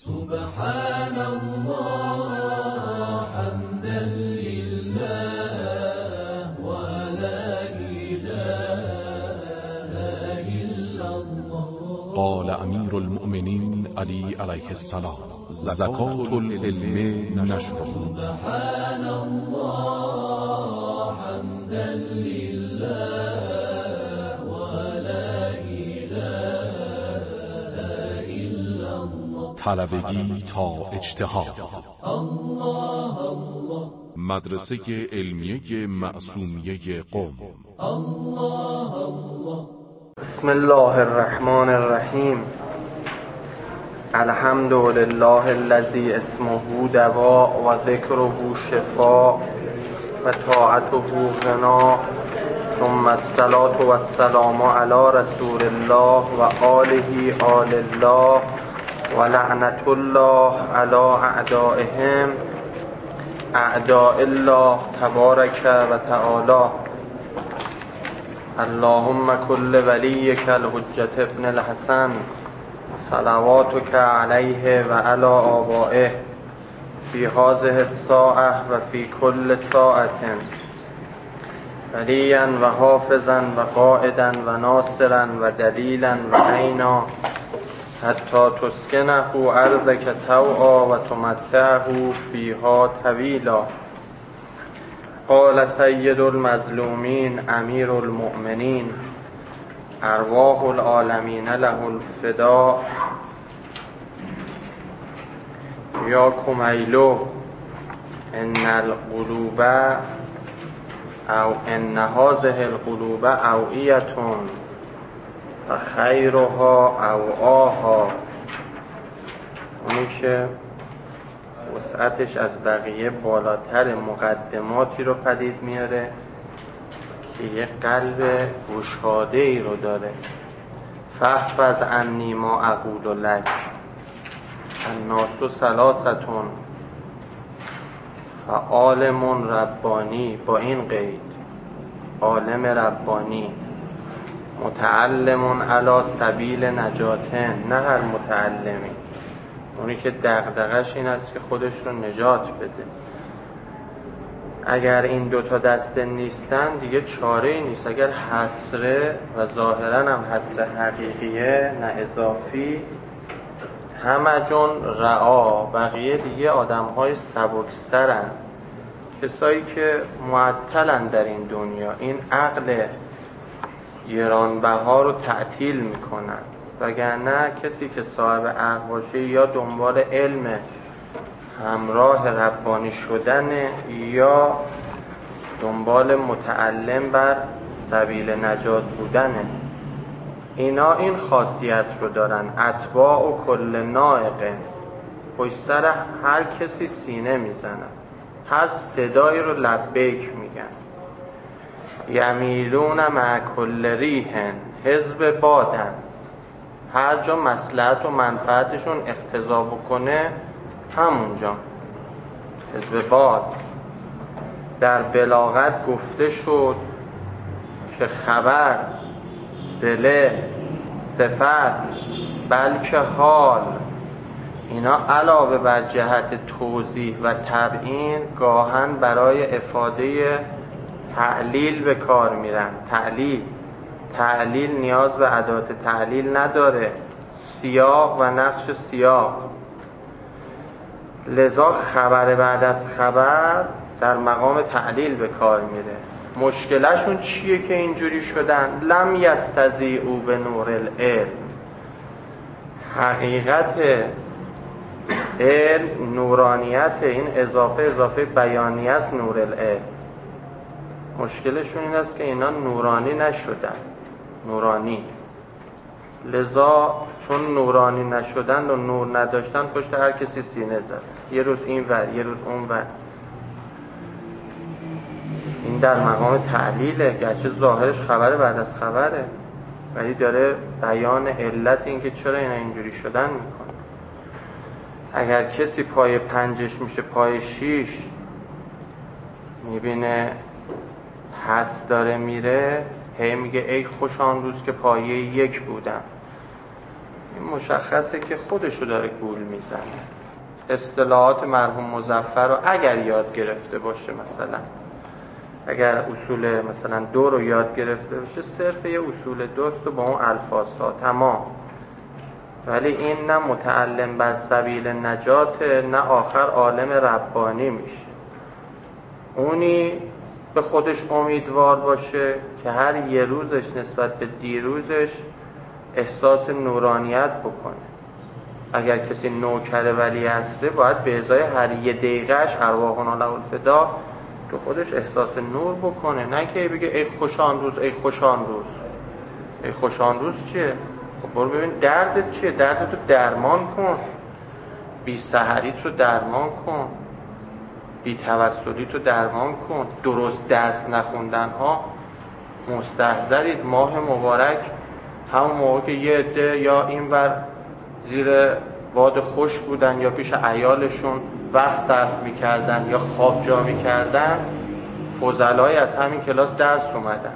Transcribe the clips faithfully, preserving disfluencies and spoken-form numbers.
سبحان الله حمدا لله ولا إله إلا الله. قال امیر المؤمنین علی علیه السلام: زکات العلم نشر. سبحان الله حمدا لله ولا إله إلا الله. طلبگی تا اجتهاد. الله الله. مدرسه علمیه معصومیه قم. الله الله. بسم الله الرحمن الرحیم. الحمد لله الذي اسمه دواء و ذکره شفاء و طاعته غنا، ثم الصلاة و السلام علی رسول الله و آله آل الله و لعنت الله علی اعدائهم اعداء الله تبارک و تعالی. اللهم كل وليك الحجة ابن الحسن صلواتك عليه وعلى آبائه في هذه الساعة وفي كل ساعة وليا وحافظا وقائدا وناصرا ودليلا وعينا حتى تسكنه أرضك طوعا وتمتعه فيها طويلا. قال سید المظلومین امیر المؤمنین ارواح العالمین له الفداء. یا کمیلو ان القلوب او ان هذه القلوب اوعیتون و خیرها اوعاها. اونی که وسعتش از بقیه بالاتر مقدماتی رو پدید میاره که یه قلب گشاده ای رو داره. فاحفظ عنی ما اقول لک الناس ثلاثتون فعالم ربانی، با این قید عالم ربانی، متعلم علی سبیل نجاتن، نه هر متعلمی، اونی که دغدغش این است که خودش رو نجات بده. اگر این دوتا دسته نیستن دیگه چاره ای نیست. اگر حسره و ظاهرا هم حسره حقیقیه نه اضافی، همجون رعا، بقیه دیگه آدم های سبکسرن، کسایی که معطلن در این دنیا، این عقل گرانبها رو تعطیل میکنن. وگرنه کسی که صاحب عقل باشه یا دنبال علم همراه ربانی شدن یا دنبال متعلم بر سبیل نجات بودنه. اینا این خاصیت رو دارن: اتباع و کل نائقه، پشت سر هر کسی سینه میزنن، هر صدایی رو لبیک میگن. یمیلون مع کل ریحن، حزب بادن، هر جا مصلحت و منفعتشون اقتضا بکنه همونجا حزب باد. در بلاغت گفته شد که خبر، صله، صفت بلکه حال، اینا علاوه بر جهت توضیح و تبیین گاهن برای افاده تعلیل به کار میرن. تعلیل تعلیل نیاز به ادات تعلیل نداره، سیاق و نقش سیاق. لذا خبر بعد از خبر در مقام تعلیل به کار میره. مشکلشون چیه که اینجوری شدن؟ لم یستضیعوا به نور العلم. حقیقت علم نورانیت، این اضافه اضافه بیانیه است. نور العلم مشکلشون این است که اینا نورانی نشدن. نورانی لذا چون نورانی نشدن و نور نداشتن پشت هر کسی سینه زد، یه روز این ور یه روز اون ور. این در مقام تعلیله، گرچه ظاهرش خبر بعد از خبره، ولی داره بیان علت این که چرا اینا اینجوری شدن میکنه. اگر کسی پای پنجش میشه پای شیش، میبینه پس داره میره، هی میگه ای خوش آن روز که پایه یک بودم. این مشخصه که خودشو داره گول میزنه. اصطلاحات مرحوم مظفر رو اگر یاد گرفته باشه، مثلا اگر اصول مثلا دو رو یاد گرفته باشه، صرف یه اصول دوست و با اون الفاظها تمام. ولی این نه متعلم بر سبیل نجات، نه آخر عالم ربانی میشه. اونی به خودش امیدوار باشه که هر یه روزش نسبت به دیروزش احساس نورانیت بکنه. اگر کسی نوکر ولی عصره، باید به ازای هر یه دقیقهش ارواحنا له الفدا تو خودش احساس نور بکنه، نه که بگه ای خوشان روز، ای خوشان روز. ای خوشان روز چیه؟ خب برو ببین دردت چیه، دردت رو درمان کن، بی سحریت رو درمان کن، بی توسلیت رو درمان کن. درست درس نخوندن ها مستحضرید. ماه مبارک همون موقع که یه عده یا اینور زیر باد خوش بودن یا پیش عیالشون وقت صرف میکردن یا خواب جا میکردن، فضلای از همین کلاس درس اومدن.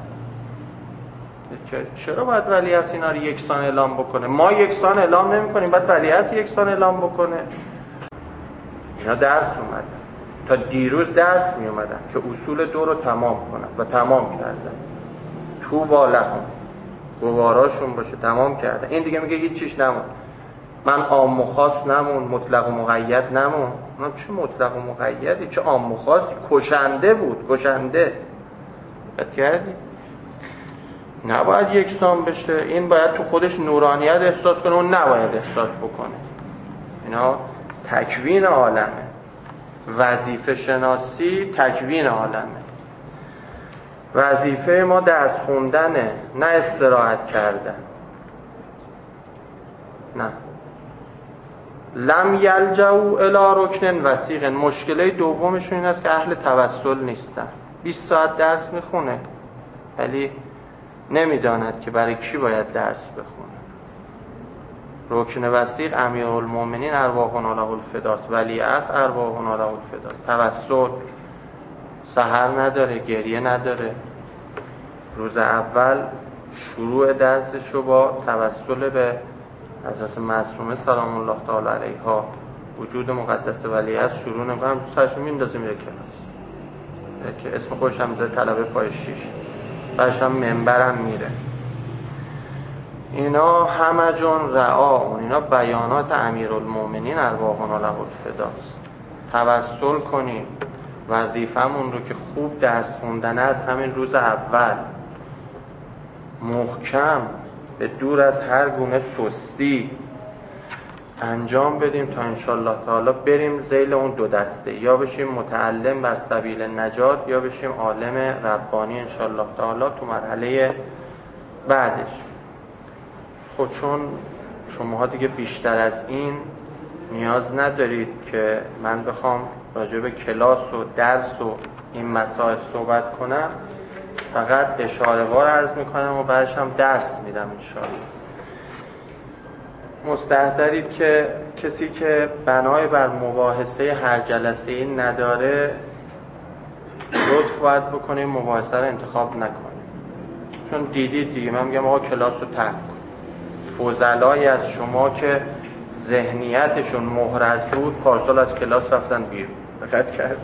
چرا باید ولیعصر اینا رو یکسان اعلام بکنه؟ ما یکسان اعلام نمی کنیم، باید ولیعصر یکسان اعلام بکنه؟ اینا درس اومدن، تا دیروز درس می اومدن که اصول دو رو تمام کنن و تمام کردن. تو بالهم گواراشون باشه، تمام کردن. این دیگه میگه هیچ چیش نمون، من عام و خاص نمون، مطلق و مقید نمون. من چه مطلق و مقیدی، چه عام و خاصی؟ کشنده بود، کشنده. بد کردی؟ نباید یکسان بشه. این باید تو خودش نورانیت احساس کنه، اون نباید احساس بکنه. اینا تکوین عالمه. وظیفه شناسی تکوین عالمه. وظیفه ما درس خوندنه، نه استراحت کردن. نه. لم یلجؤ الی رکن وثیق. مشکله دومشون این است که اهل توسل نیستن. بیست ساعت درس میخونه ولی نمیداند که برای کی باید درس بخونه. رکن وثیق امیرالمومنین ارواحنا له الفداست، ولیعصر ارواحنا له الفداست. توسل سحر نداره، گریه نداره. روز اول شروع درسشو با توسل به حضرت معصومه سلام الله تعالی علیها، وجود مقدس ولیعصر شروع نمی‌کنم، سرشو میندازه میره کلاس که اسم خودش هم میذاره طلبه پای شیش، بعدش هم منبرم میره. اینا همه جون رعا، اینا بیانات امیرالمومنین ارواحنا له الفداست. توسل کنیم. وظیفمون رو که خوب درس خوندن از همین روز اول محکم به دور از هر گونه سستی انجام بدیم تا انشالله تعالی بریم ذیل اون دو دسته، یا بشیم متعلم بر سبیل نجات یا بشیم عالم ربانی انشالله تعالی تو مرحله بعدش. خب چون شماها دیگه بیشتر از این نیاز ندارید که من بخوام راجع به کلاس و درس و این مسائل صحبت کنم، فقط اشاره وار عرض میکنم و بعدش هم درس میدم انشاءالله. مستحضرید که کسی که بنای بر مباحثه هر جلسه این نداره، لطف باید بکنیم مباحثه رو انتخاب نکنیم. چون دیدید دیگه، من میگم آقا کلاس رو ترک کن. فضلای از شما که ذهنیتشون محرز بود پارسال از کلاس رفتن بیرون. دقت کرد؟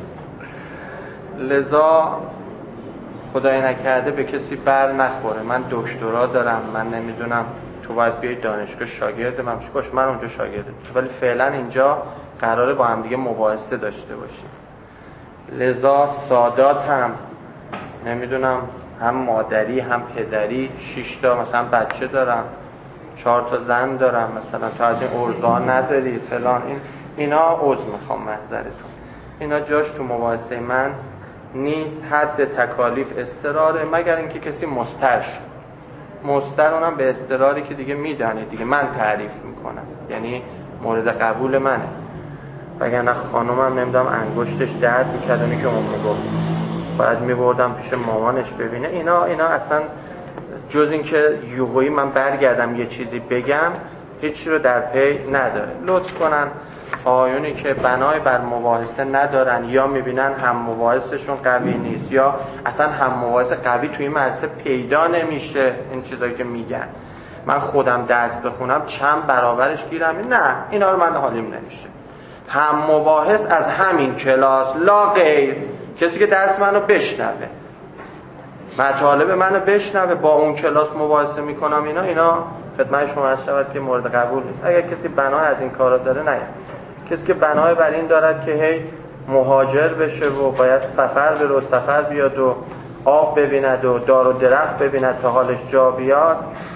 لذا خدای نکرده به کسی بر نخوره. من دکترا دارم، من نمیدونم تو باید بیای دانشگاه شاگرد من بشی. باش من اونجا شاگرد تو، ولی فعلا اینجا قراره با هم دیگه مباحثه داشته باشیم. لذا سادات هم نمیدونم هم مادری هم پدری، شش تا مثلا بچه دارم، چهار تا زن دارم، مثلا تو از این ارزا نداری فلان، این اینا عذر میخوام محضرتون. اینا جاش تو مباحثه من نیست. حد تکالیف استراره، مگر اینکه کسی مستر شد. مستر اونم به استراری که دیگه میدانید دیگه، من تعریف میکنم، یعنی مورد قبول منه. وگرنه خانومم نمیدونم انگشتش درد میکرد اونی که اون میگفت باید میبردم پیش مامانش ببینه. اینا اینا اصلا جز این که یوهویی من برگردم یه چیزی بگم هیچی رو در پی نداره. لطف کنن آیونی که بنای بر مباحثه ندارن یا میبینن هم مباحثشون قوی نیست یا اصلا هم مباحث قوی توی این مدرسه پیدا نمیشه، این چیزایی که میگن من خودم درس بخونم چند برابرش گیرم. نه، اینا رو من حالیم نمیشه. هم مباحث از همین کلاس لا غیر، کسی که درس منو بشنوه، مطالب منو بشنوه، با اون کلاس مباحثه میکنم، اینا اینا خدمت شما عرض شود که مورد قبول نیست. اگر کسی بنای از این کارا داره نه، کسی که بنای بر این دارد که هی مهاجر بشه و باید سفر بره و سفر بیاد و آب ببیند و دار و درخت ببیند تا حالش جا بیاد،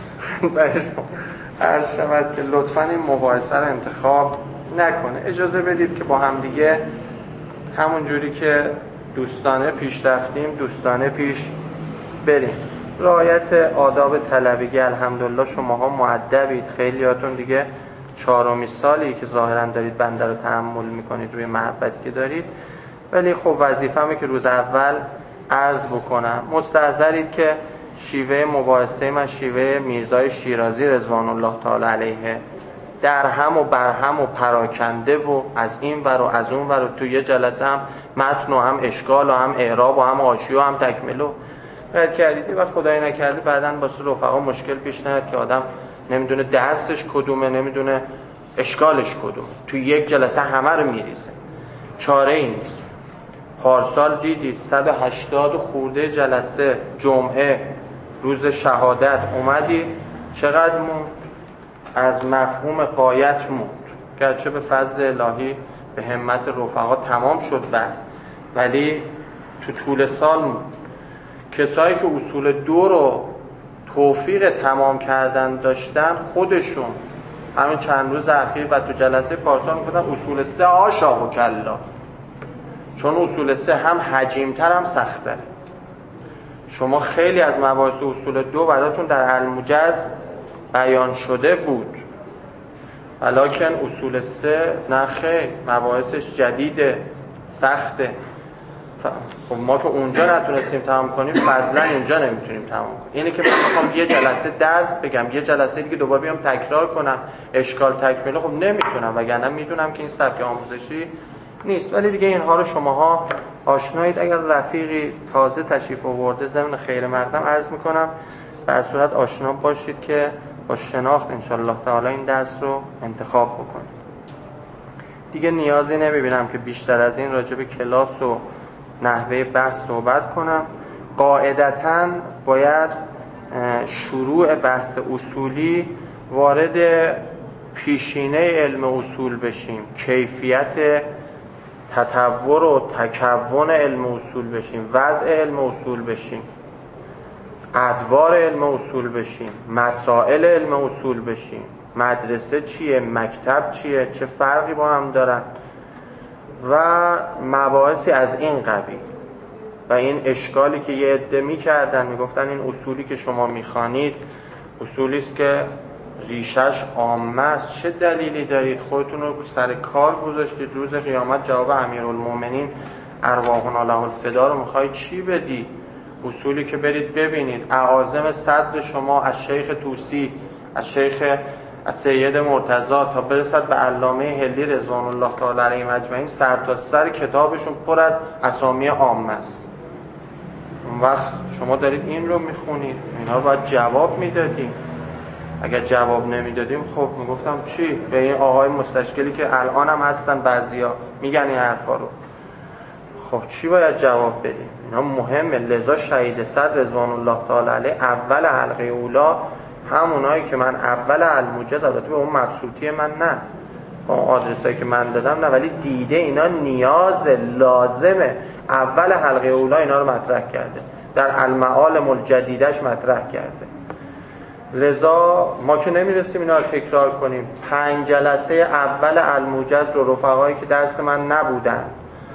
عرض شود که لطفاً این مباحثه رو انتخاب نکنه. اجازه بدید که با هم دیگه همون جوری که دوستانه پیش رفتیم دوستانه پیش بریم. رعایت آداب طلبگی، الحمدلله شماها مؤدبید، خیلیاتون دیگه چهارمی سالی که ظاهرا دارید بنده رو تحمل میکنید روی محبتی که دارید، ولی خب وظیفه‌مه که روز اول عرض بکنم. مستحضرید که شیوه مباحثه من شیوه میرزای شیرازی رضوان الله تعالی علیه، در هم و بر هم و پراکنده و از این ور و از اون ور و تو یه جلسه هم متن و هم اشکال و هم اعراب و هم حاشیه و هم تکمله رد کردید و خدای نکرده بعداً واسه رفقا مشکل پیش نیاد که آدم نمیدونه درسش کدومه، نمیدونه اشکالش کدومه، تو یک جلسه همه رو میریزه. چاره ای نیست. پارسال دیدید صد و هشتاد خورده جلسه جمعه روز شهادت اومدی، چقدر موند؟ از مفهوم غایت موند، گرچه به فضل الهی به همت رفقا تمام شد بس، ولی تو طول سال موند. کسایی که اصول دو رو توفیق تمام کردن داشتن خودشون همین چند روز اخیر و تو جلسه پارسال میگفتن اصول سه آشا و کلا، چون اصول سه هم حجیم‌تر هم سخت‌تره. شما خیلی از مباحث اصول دو براتون در الموجز بیان شده بود، ولیکن اصول سه نه خیر، مباحثش جدیده، سخته. خب ما که اونجا نتونستیم تمام کنیم فضلا اینجا نمیتونیم تمام کنیم. اینه که من میخوام یه جلسه درس بگم، یه جلسه دیگه دوباره بیام تکرار کنم اشکال تکمیله، خب نمیتونم، وگرنه میدونم که این سبک آموزشی نیست. ولی دیگه اینها رو شماها آشنایید. اگر رفیقی تازه تشریف آورده ضمن خیر مقدم عرض میکنم به صورت آشنا باشید که با شناخت انشالله تعالی این درس رو انتخاب بکنید. دیگه نیازی نمیبینم که بیشتر از این راجع به کلاس و نحوه بحث صحبت کنم. قاعدتاً باید شروع بحث اصولی وارد پیشینه علم اصول بشیم، کیفیت تطور و تکون علم اصول بشیم، وضع علم اصول بشیم، ادوار علم اصول بشیم، مسائل علم اصول بشیم، مدرسه چیه، مکتب چیه، چه فرقی با هم دارن و مباحثی از این قبیل. و این اشکالی که یه عده می‌کردن میگفتن این اصولی که شما می‌خوانید اصولی است که ریشش عامه است، چه دلیلی دارید خودتون رو سر کار گذاشتید، روز قیامت جواب امیرالمومنین ارواحنا له الفدا رو می‌خواید چی بدی؟ اصولی که برید ببینید اعاظم صدر شما از شیخ طوسی، از شیخ از سید مرتضی تا برسد به علامه هلی رضوان الله تعالی علیهم اجمعین، سر تا سر کتابشون پر از اسامی عامه است. اون وقت شما دارید این رو میخونید، اینا رو باید جواب میدادیم. اگر جواب نمیدادیم خب میگفتم چی؟ به این آقای مستشکلی که الان هم هستن بعضیا میگن این حرفا رو، خب چی باید جواب بدیم؟ اینا مهمه. لذا شهید صدر رضوان الله تعالی علیه اول حلقه اولا همونایی که من اول الموجز، البته به اون مبسوطی من نه، با اون آدرسایی که من دادم نه، ولی دیده اینا نیاز لازمه، اول حلقه اولا اینا رو مطرح کرده، در المعالم الجدیدش مطرح کرده. لذا ما که نمیرسیم اینا رو تکرار کنیم. پنج جلسه اول الموجز رو رفقایی که درس من نبودن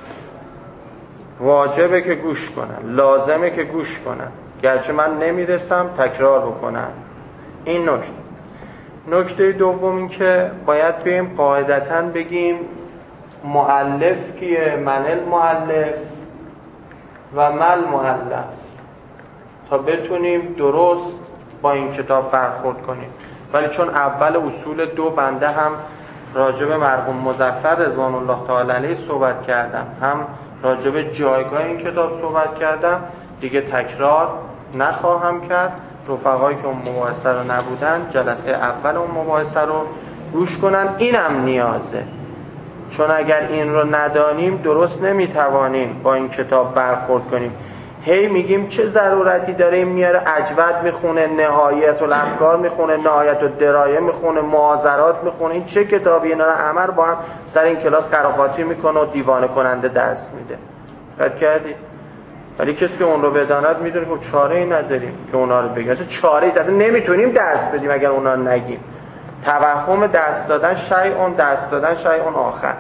واجبه که گوش کنن، لازمه که گوش کنن، گرچه من نمیرسم تکرار بکنن. این نکته. نکته دوم این که باید بیم قاعدتاً بگیم مؤلف کیه، من المؤلف و مل مؤلف، تا بتونیم درست با این کتاب برخورد کنیم. ولی چون اول اصول دو بنده هم راجع به مرحوم مظفر رضوان الله تعالی علیه صحبت کردم، هم راجع به جایگاه این کتاب صحبت کردم، دیگه تکرار نخواهم کرد. رفقایی که اون مباحثه رو نبودن جلسه اول اون مباحثه رو گوش کنن. اینم نیازه، چون اگر این رو ندانیم درست نمیتوانیم با این کتاب برخورد کنیم. هی میگیم چه ضرورتی داره، این میاره اجود میخونه، نهایت الافکار میخونه، نهایت الدرایه میخونه، معاذرات میخونه. این چه کتابی؟ اینا رو همه رو با هم سر این کلاس قراقاتی میکنه و دیوانه کننده درس میده. فکر کردی؟ ولی کسی که اون رو بداند میدونه که چاره ای نداریم که اونا رو بگیم. اصلا چاره ای اصلا نمیتونیم درس بدیم اگر اونا رو نگیم. توهم دست دادن شیء دست دادن شیء آخر.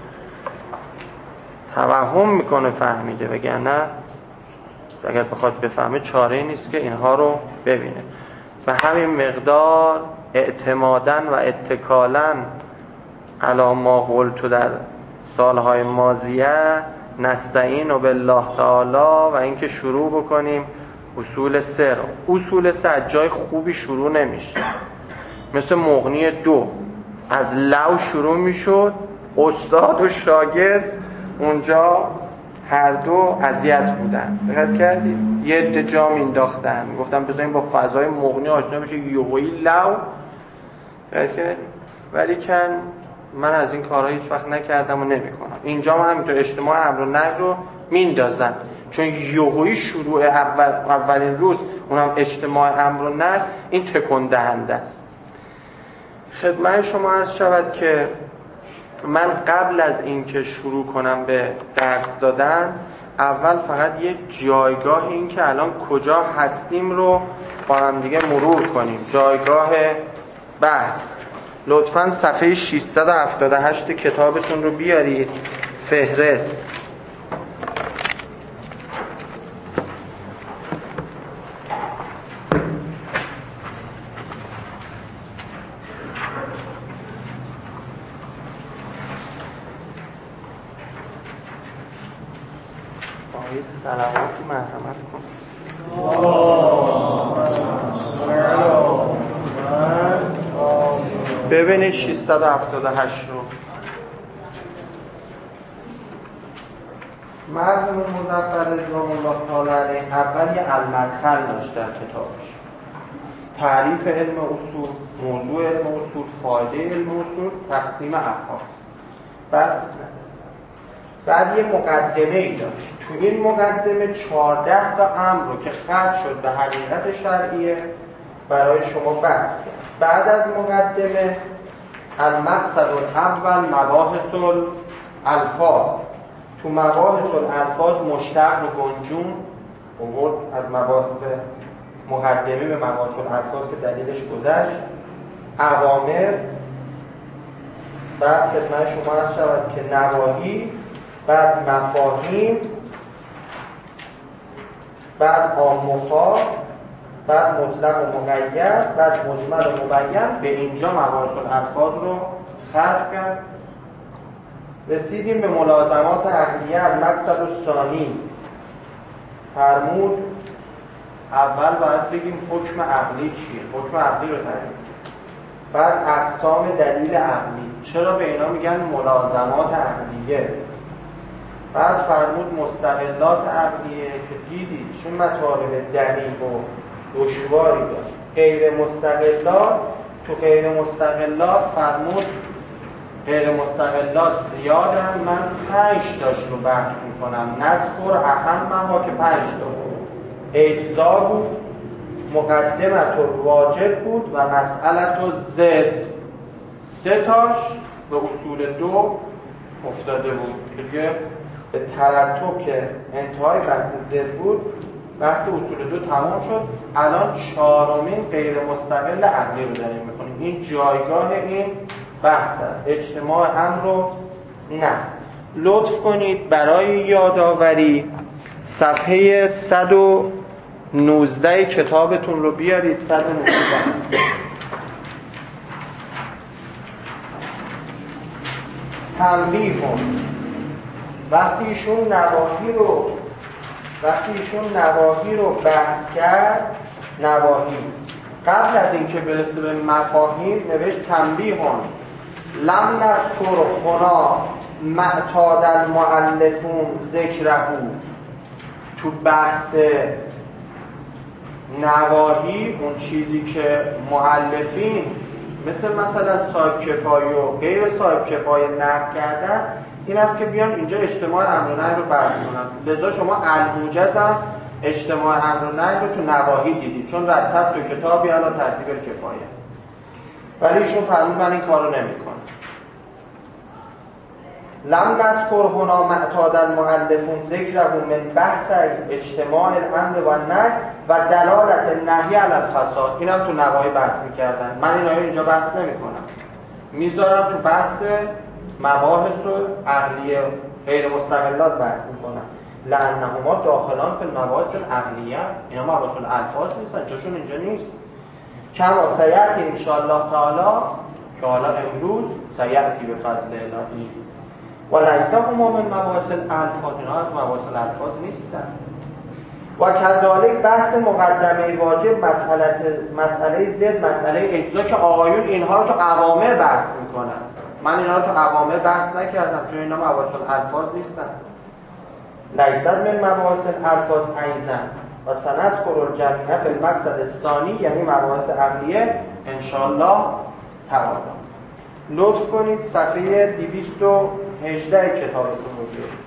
توهم میکنه فهمیده، وگرنه اگر بخواد بفهمه چاره ای نیست که اینها رو ببینه. و همین مقدار اعتماداً و اتکالاً علی ما قلت در سالهای ماضیه نستعین و بالله تعالی و اینکه شروع بکنیم اصول سه رو. اصول سه از جای خوبی شروع نمیشه، مثل مغنی دو از لو شروع میشد، استاد و شاگرد اونجا هر دو اذیت بودن. دقت کردید؟ یه عده جام اینداختن، گفتم بذاریم با فضای مغنی آشنا بشه، یوهی لو. دقت کردید؟ ولی کن من از این کارها هیچ وقت نکردم و نمیکنم. اینجا من همینطور اجتماع امر و نهی رو میندازن، چون یوهی شروع اول اولین روز اونم اجتماع امر و نهی، این تکون دهنده است. خدمت شما عرض شود که من قبل از اینکه شروع کنم به درس دادن، اول فقط یه جایگاه این که الان کجا هستیم رو با هم دیگه مرور کنیم. جایگاه بحث. لطفاً صفحه ششصد و هفتاد و هشت کتابتون رو بیارید، فهرست. آقای سلواتی مرحمت کن. ببینید ششصد و هفتاد و هشت رو. مرحوم مظفر رضوان الله تعالی علیه اول یه المدخل داشت در کتابش. تعریف علم اصول، موضوع علم اصول، فایده علم اصول، تقسیم ابحاث. بعد بعد یه مقدمه ای داشت. تو این مقدمه چهارده تا امر رو که ختم شد به حقیقت شرعیه برای شما بحث کرد. بعد از مقدمه المقصد الاول مباحث الالفاظ. تو مباحث الالفاظ مشتق و گنجون آورد از مباحث مقدمه به مباحث الالفاظ که دلیلش گذشت. اوامر. بعد خدمت شما عرض شود که نواهی. بعد مفاهیم. بعد عام و خاص. بعد مطلق و مقید. بعد مجمل و مبین. به اینجا مباحث الالفاظ رو خلق کرد. رسیدیم به ملازمات عقلیه المقصد الثانی. فرمود اول باید بگیم حکم عقلی چیه، حکم عقلی رو تعریف. بعد اقسام دلیل عقلی، چرا به اینا میگن ملازمات عقلیه. بعد فرمود مستقلات عقلیه که دیدید چه مطالب دقیق و دشواری داشت. غیر مستقلات، تو غیر مستقلات فرمود غیر مستقلات زیادن، من پنج تاش رو بحث میکنم. نذکر اهم ها که پنج تا بود. اجزا بود، مقدمت الواجب بود و مسئلت الزد. سه تاش به اصول دو افتاده بود که به ترتب که انتهای بحث زد بود بحث اصول دو تمام شد. الان چهارمین غیر مستقل عقلی رو داریم میکنیم. این جایگاه این بحث است. اجتماع امر رو نه. لطف کنید برای یادآوری صفحه صد و نوزده کتابتون رو بیارید. صد و نوزده. تنبیه کن. وقتی ایشون نواهی رو وقتی ایشون نواهی رو بحث کرد، نواهی قبل از اینکه برسه به مفاهیم نوشت تنبیه کن لم نذکر هنا معتاد المؤلفون ذکره. تو بحث نواهی، اون چیزی که مؤلفین مثل مثلا صاحب کفایه و غیر صاحب کفایه نقد کردن، این است که بیان اینجا اجتماع امر و نهی رو بحث کنن. لذا شما الموجز هم اجتماع امر و نهی رو تو نواهی دیدید، چون رتب تو کتابی علی ترتیب الکفایه، ولی ایشون فرمود من این کارو نمی‌کنم. لم نذکر هنا معتاد المؤلفون ذکره من بحث اجتماع الامر و النهی و دلالت النهی علی الفساد. اینم تو نواهی بحث می‌کردن، من اینا رو اینجا بحث نمی‌کنم، میذارم تو بحث مباحث و عقلیه غیر مستقلات بحث می‌کنم. لأنهما داخلان فی المباحث العقلیه، اینا مباحث الالفاظ نیستن، جاشون اینجا نیست. کما سیأتی ان شاء الله تعالی، که حالا امروز سیأتی به فضل الهی و لیس هما من مباحث الالفاظ، اینا از مباحث الالفاظ نیستن. و کذالک بحث مقدمه واجب، مسئله مسئله ضد، مسئله اجزا، که آقایون اینها رو تو اوامر بحث میکنن. من اینها رو تو اوامر بحث نکردم چون اینا مباحث الالفاظ نیستن. لیس من مباحث الالفاظ ایضا و سنذکر الجمیع فی المقصد الثانی، یعنی مباحث عقلیه ان شاء الله تعالی. لطف کنید صفحه دویست و هجده کتابتون رو بگیرید.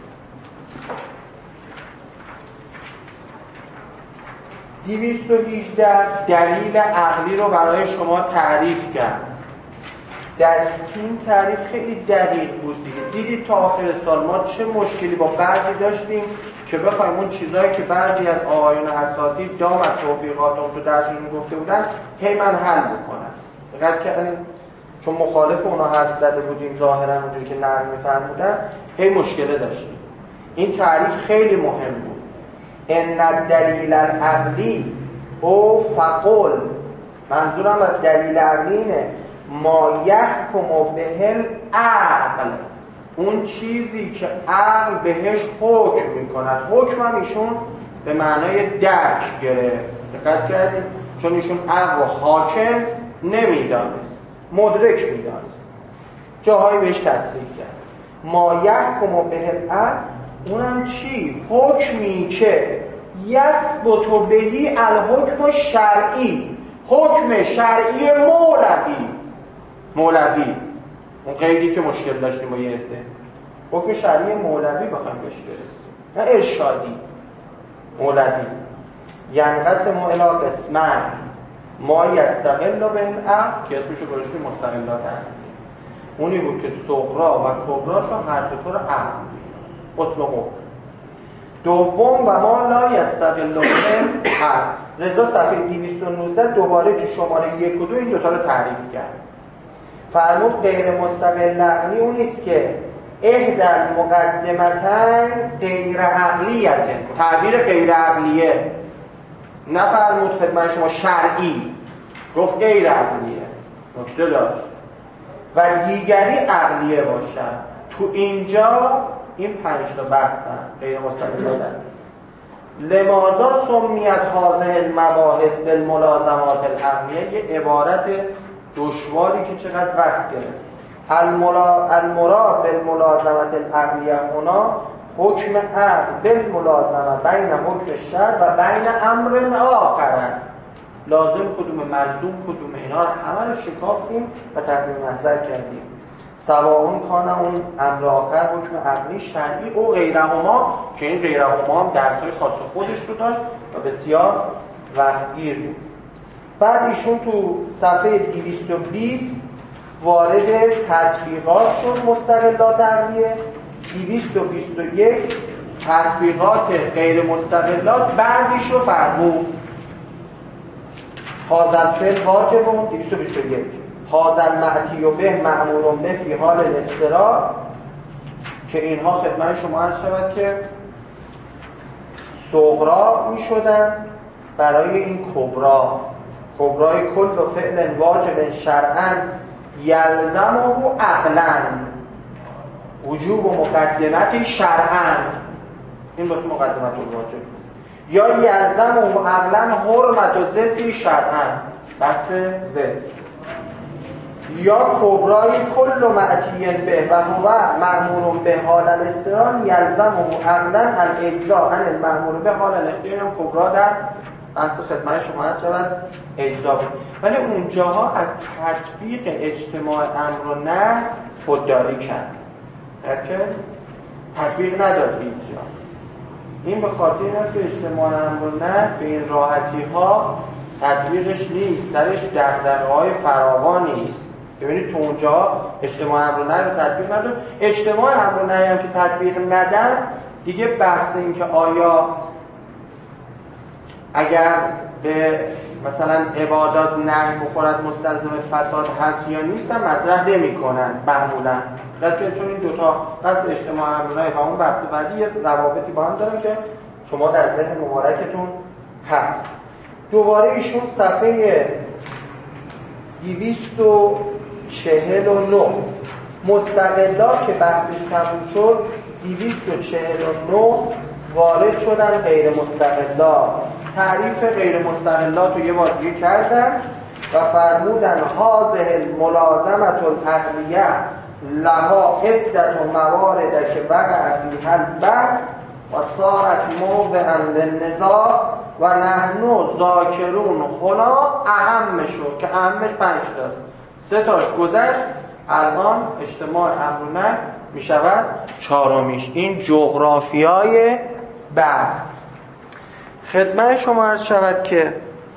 دویست و هجده دلیل عقلی رو برای شما تعریف کرد. در این تعریف خیلی دقیق بود دیگه. دیدید تا آخر سال ما چه مشکلی با بعضی داشتیم که بخوایم اون چیزایی که بعضی از آقایون اساتید دامت توفیقاتون تو درسشون گفته بودن هی من حل بکنم. فقط که چون مخالف اونا حرف زده بودیم ظاهرا اونجوری که نقل می‌فرمودن هی مشکل داشتیم. این تعریف خیلی مهم بود. ان الدلیل العقلی او فقل، منظورم از دلیل عقلی اینه ما یحکم به العقل، اون چیزی که عقل بهش حکم میکند. حکم هم ایشون به معنای درک گرفت، دقت کردید؟ چون ایشون عقل و حاکم نمیدانست، مدرک میدانست، جاهایی بهش تصریح کرد. ما یحکم به العقل، اونم چی؟ حکمی که یثبت بهی الحکم شرعی، حکم شرعی مولوی. مولوی اون قیدی که مشکل داشتیم با یه عده، حکم شرعی مولوی بخوایم بهش برسیم، نه ارشادی. مولوی ینقسم الی قسمین ما یستقل به العقل، که اسمشو گذاشتیم مستقلات عقلی. اونی بود که صغرا و کبراشو هر دو طور عقل اصل و حکم. دوم و ما لا یستقل به العقل. رضا صفحه دویست و نوزده دوباره تو شماره یک و دو این دوتا رو تعریف کرد. فرمود غیر مستقل عقلی اون نیست که احدى المقدمتین غیر عقلیت، تعبیر غیر عقلیه. نفرمود خدمت شما شرعی، گفت غیر عقلیه، نکته داشت. و دیگری عقلیه باشد. تو اینجا این پنج تا بحثن غیر مستقل دادن. لماذا سمیت هذه المباحث بالملازمات العقلیه، یه عبارت دشواری که چقدر وقت گرفت. الملا... المراد بالملازمات العقلیه هنا حکم عقل بالملازمه بین حکم شرع و بین امر آخر. لازم کدوم، ملزوم کدوم، اینا رو همه رو شکافتیم و تقدیم نظر کردیم. سواء کان اون امر آخر حکم عقلی شرعی او غیرهما، که این غیرهما هم درس‌های خاص خودش رو داشت و بسیار وقتگیر بود. بعد ایشون تو صفحه دویست و بیست وارد تطبیقات شد مستقلات عقلیه. دویست و بیست و یک تطبیقات غیر مستقلات بعضیش رو فرمود. حاضر فعل واجبون دویست و بیست و یک، حاضر معتی و به مأمور به فی حال الاضطرار، که اینها خدمت شما عرض شود که صغرا می شدن برای این کبرا. کبرای کل و فعل واجب شرعاً یلزمه عقلاً، وجوب و مقدمت شرعاً، این بس مقدمت الواجب. یا یلزمه عقلاً حرمت و ضد شرعاً، بس ضد. یا کبرای کل و معتیین به و هو مأمور به حال الاضطرار یلزمه عقلاً الاجزاء عن المأمور به حال الاختیار. هم کبرا در بحث خدمت شما هست شود اجزا بود. ولی اونجاها از تطبیق اجتماع امر و نهی خودداری کرد. درکه؟ تطبیق نداد اینجا. این به خاطر این است که اجتماع امر و نهی به این راحتی ها تطبیقش نیست، سرش دغدغه‌های فراوانی نیست. ببینید تو اونجا اجتماع امر و نهی رو تطبیق نداد. اجتماع امر و نهی هم که تطبیق ندن، دیگه بحث این که آیا اگر به مثلا عبادات نهی بخورد مستلزم فساد هست یا نیست هم مطرح نمی‌کنن معمولاً. البته چون این دوتا بحث اجتماع امر و نهی و اون بحث بعدی روابطی با هم دارن که شما در ذهن مبارکتون هست. دوباره ایشون صفحه دویست و چهل و نه مستقلا که بحثش تموم شد، دویست و چهل و نه وارد شدن غیر مستقلا. تعریف غیر مستقلات رو یه بار دیگه کردن و فرمودن هذه الملازمة العقلیه لها عدة موارد که وقع فیها البحث و صارت موضعا للنزاع و نحن ذاکرون هنا اهمشو که اهمش پنج تاست، سه تاش گذشت، الان اجتماع امر و نهی می شود چهارمیش. این جغرافیای بحث. خدمت شما عرض شود که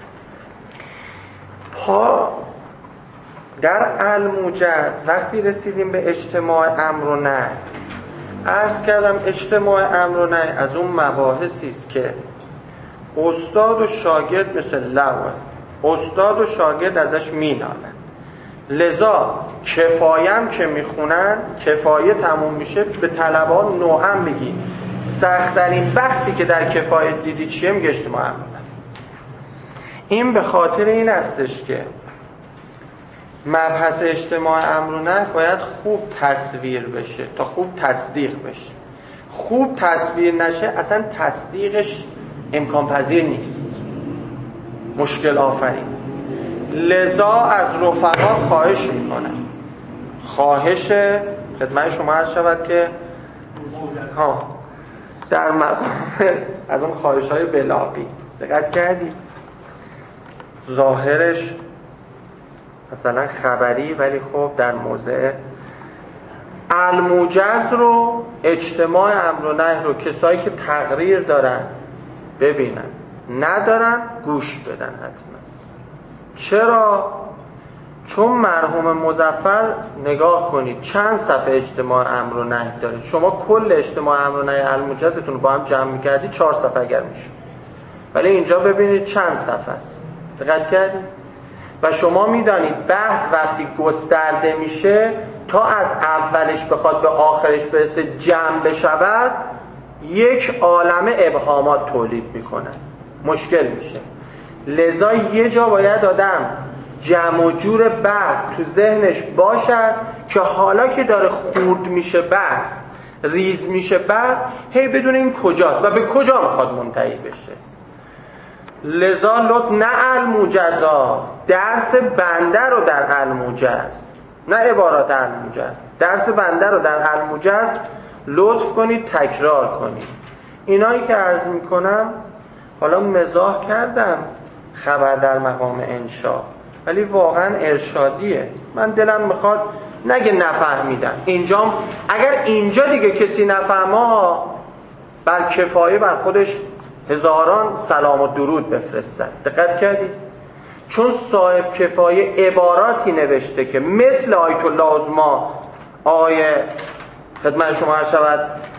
پا در الموجز وقتی رسیدیم به اجتماع امر و نهی، عرض کردم اجتماع امر و نهی از اون مباحثی است که استاد و شاگرد مثل لوح، استاد و شاگرد ازش مینالن، لذا کفایم که میخونن کفایه تموم میشه به طلبان نوعم بگی سخت‌ترین بحثی که در کفایه دیدی چیه؟ میگه اجتماع امر و نهی. این به خاطر این استش که مبحث اجتماع امر و نهی باید خوب تصویر بشه تا خوب تصدیق بشه. خوب تصویر نشه اصلا تصدیقش امکان پذیر نیست، مشکل آفرین. لذا از رفقا خواهش میکنم، خواهش خدمت شما عرض شود که ها در مقام از اون خواهش های بلاغی دقت کردی ظاهرش مثلا خبری ولی خب در موضع الموجز رو، اجتماع امر و نهی رو کسایی که تقریر دارن ببینن، ندارن گوش بدن حتما. چرا؟ چون مرحوم مظفر نگاه کنید چند صفحه اجتماع امر و نهی داره. شما کل اجتماع امر و نهی الموجزتون رو با هم جمع می‌کردید چهار صفحه اگر میشه، ولی اینجا ببینید چند صفحه است. دقت کردید؟ و شما میدانید بحث وقتی گسترده میشه تا از اولش بخواد به آخرش برسه جمع بشود یک عالمه ابهامات تولید میکنه، مشکل میشه. لذا یه جا باید آدم جمع و جور بحث تو ذهنش باشد که حالا که داره خورد میشه بحث، ریز میشه بحث، هی بدون این کجاست و به کجا میخواد منتهی بشه. لذا لطف نه الموجزا، درس بنده رو در الموجز، نه عبارات الموجز، درس بنده رو در الموجز لطف کنید تکرار کنید. اینایی که عرض میکنم حالا مزاح کردم خبر در مقام انشا، ولی واقعا ارشادیه. من دلم میخواد نگه نفهمیدم اینجا، اگر اینجا دیگه کسی نفهمه بر کفایه بر خودش هزاران سلام و درود بفرستن. دقت کردید؟ چون صاحب کفایه عباراتی نوشته که مثل آیت الله عظما آیه خدمت شما عرض شود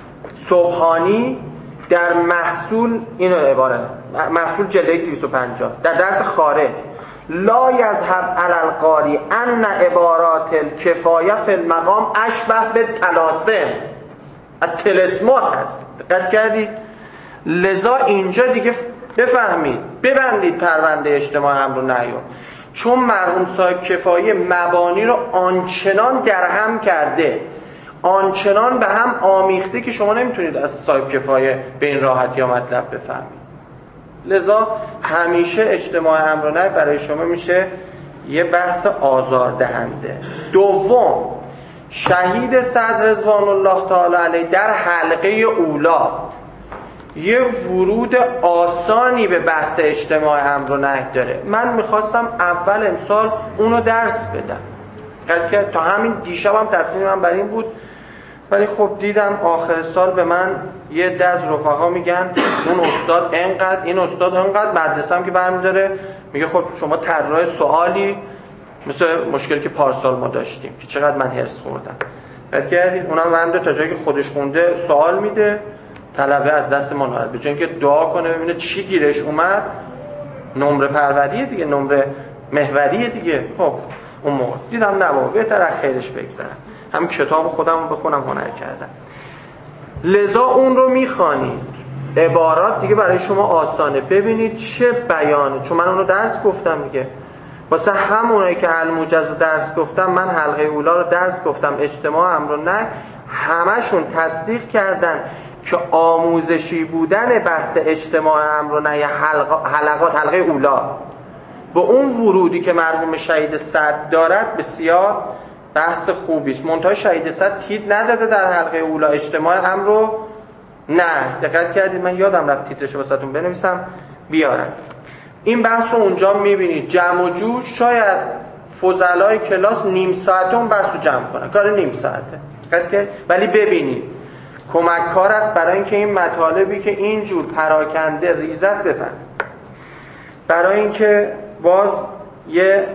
سبحانی در محصول اینو عباره محصول جلد دویست و پنجاه در درس خارج لا یذهب علی القاری ان عبارات الکفایه فی المقام اشبه به طلاسم، الطلسمات هست. دقت کردید؟ لذا اینجا دیگه بفهمید، ببندید پرونده اجتماع امر و نهی، چون مرحوم صاحب کفایه مبانی رو آنچنان درهم کرده، آنچنان به هم آمیخته که شما نمیتونید از صاحب کفایه به این راحتی ها مطلب بفهمید. لذا همیشه اجتماع امر و نهی برای شما میشه یه بحث آزاردهنده. دوم، شهید صدر رضوان الله تعالی علیه در حلقه اولا یه ورود آسانی به بحث اجتماع امر و نهی داره. من میخواستم اول امسال اونو درس بدم، که تا همین دیشب هم تصمیمم بر این بود، ولی خب دیدم آخر سال به من یه عده از رفقا میگن اون استاد اینقدر، این استاد اینقدر، مدرسه هم که برمی‌داره میگه خب شما طراح سوالی مثل مشکلی که پارسال ما داشتیم که چقدر من هرس خوردم. بعد کردید اونم برمی‌داره تا جایی که خودش خونده سوال میده، طلبه از دست ما ناراحت، به جای اینکه دعا کنه ببینه چی گیرش اومد، نمره پروریه دیگه، نمره محوریه دیگه. خب اون موقع دیدم نه بابا بهتر از خیرش بگذرم، هم کتاب خودم رو بخونم، هنر کردم. لذا اون رو میخوانید، عبارات دیگه برای شما آسانه. ببینید چه بیانه، چون من اون رو درس گفتم دیگه، واسه همونایی که الموجز رو درس گفتم، من حلقه اولا رو درس گفتم، اجتماع امر و نهی، همشون تصدیق کردن که آموزشی بودن بحث اجتماع امر و نهی حلقات حلقه اولا با اون ورودی که مرحوم شهید صدر دارد بسیار بحث خوبی است. منتها شهید صدر تیتر نداده در حلقه اولا اجتماع امر و نه. دقت کردید؟ من یادم رفت تیترشو واسهتون بنویسم بیارم. این بحث رو اونجا میبینید جمع و جوش. شاید فضلای کلاس نیم ساعته اون بحث رو جمع کنه، کار نیم ساعته، دقت کردید؟ ولی ببینید کمک کار است برای اینکه این مطالبی که اینجور پراکنده ریز است بفهم، برای اینکه باز یه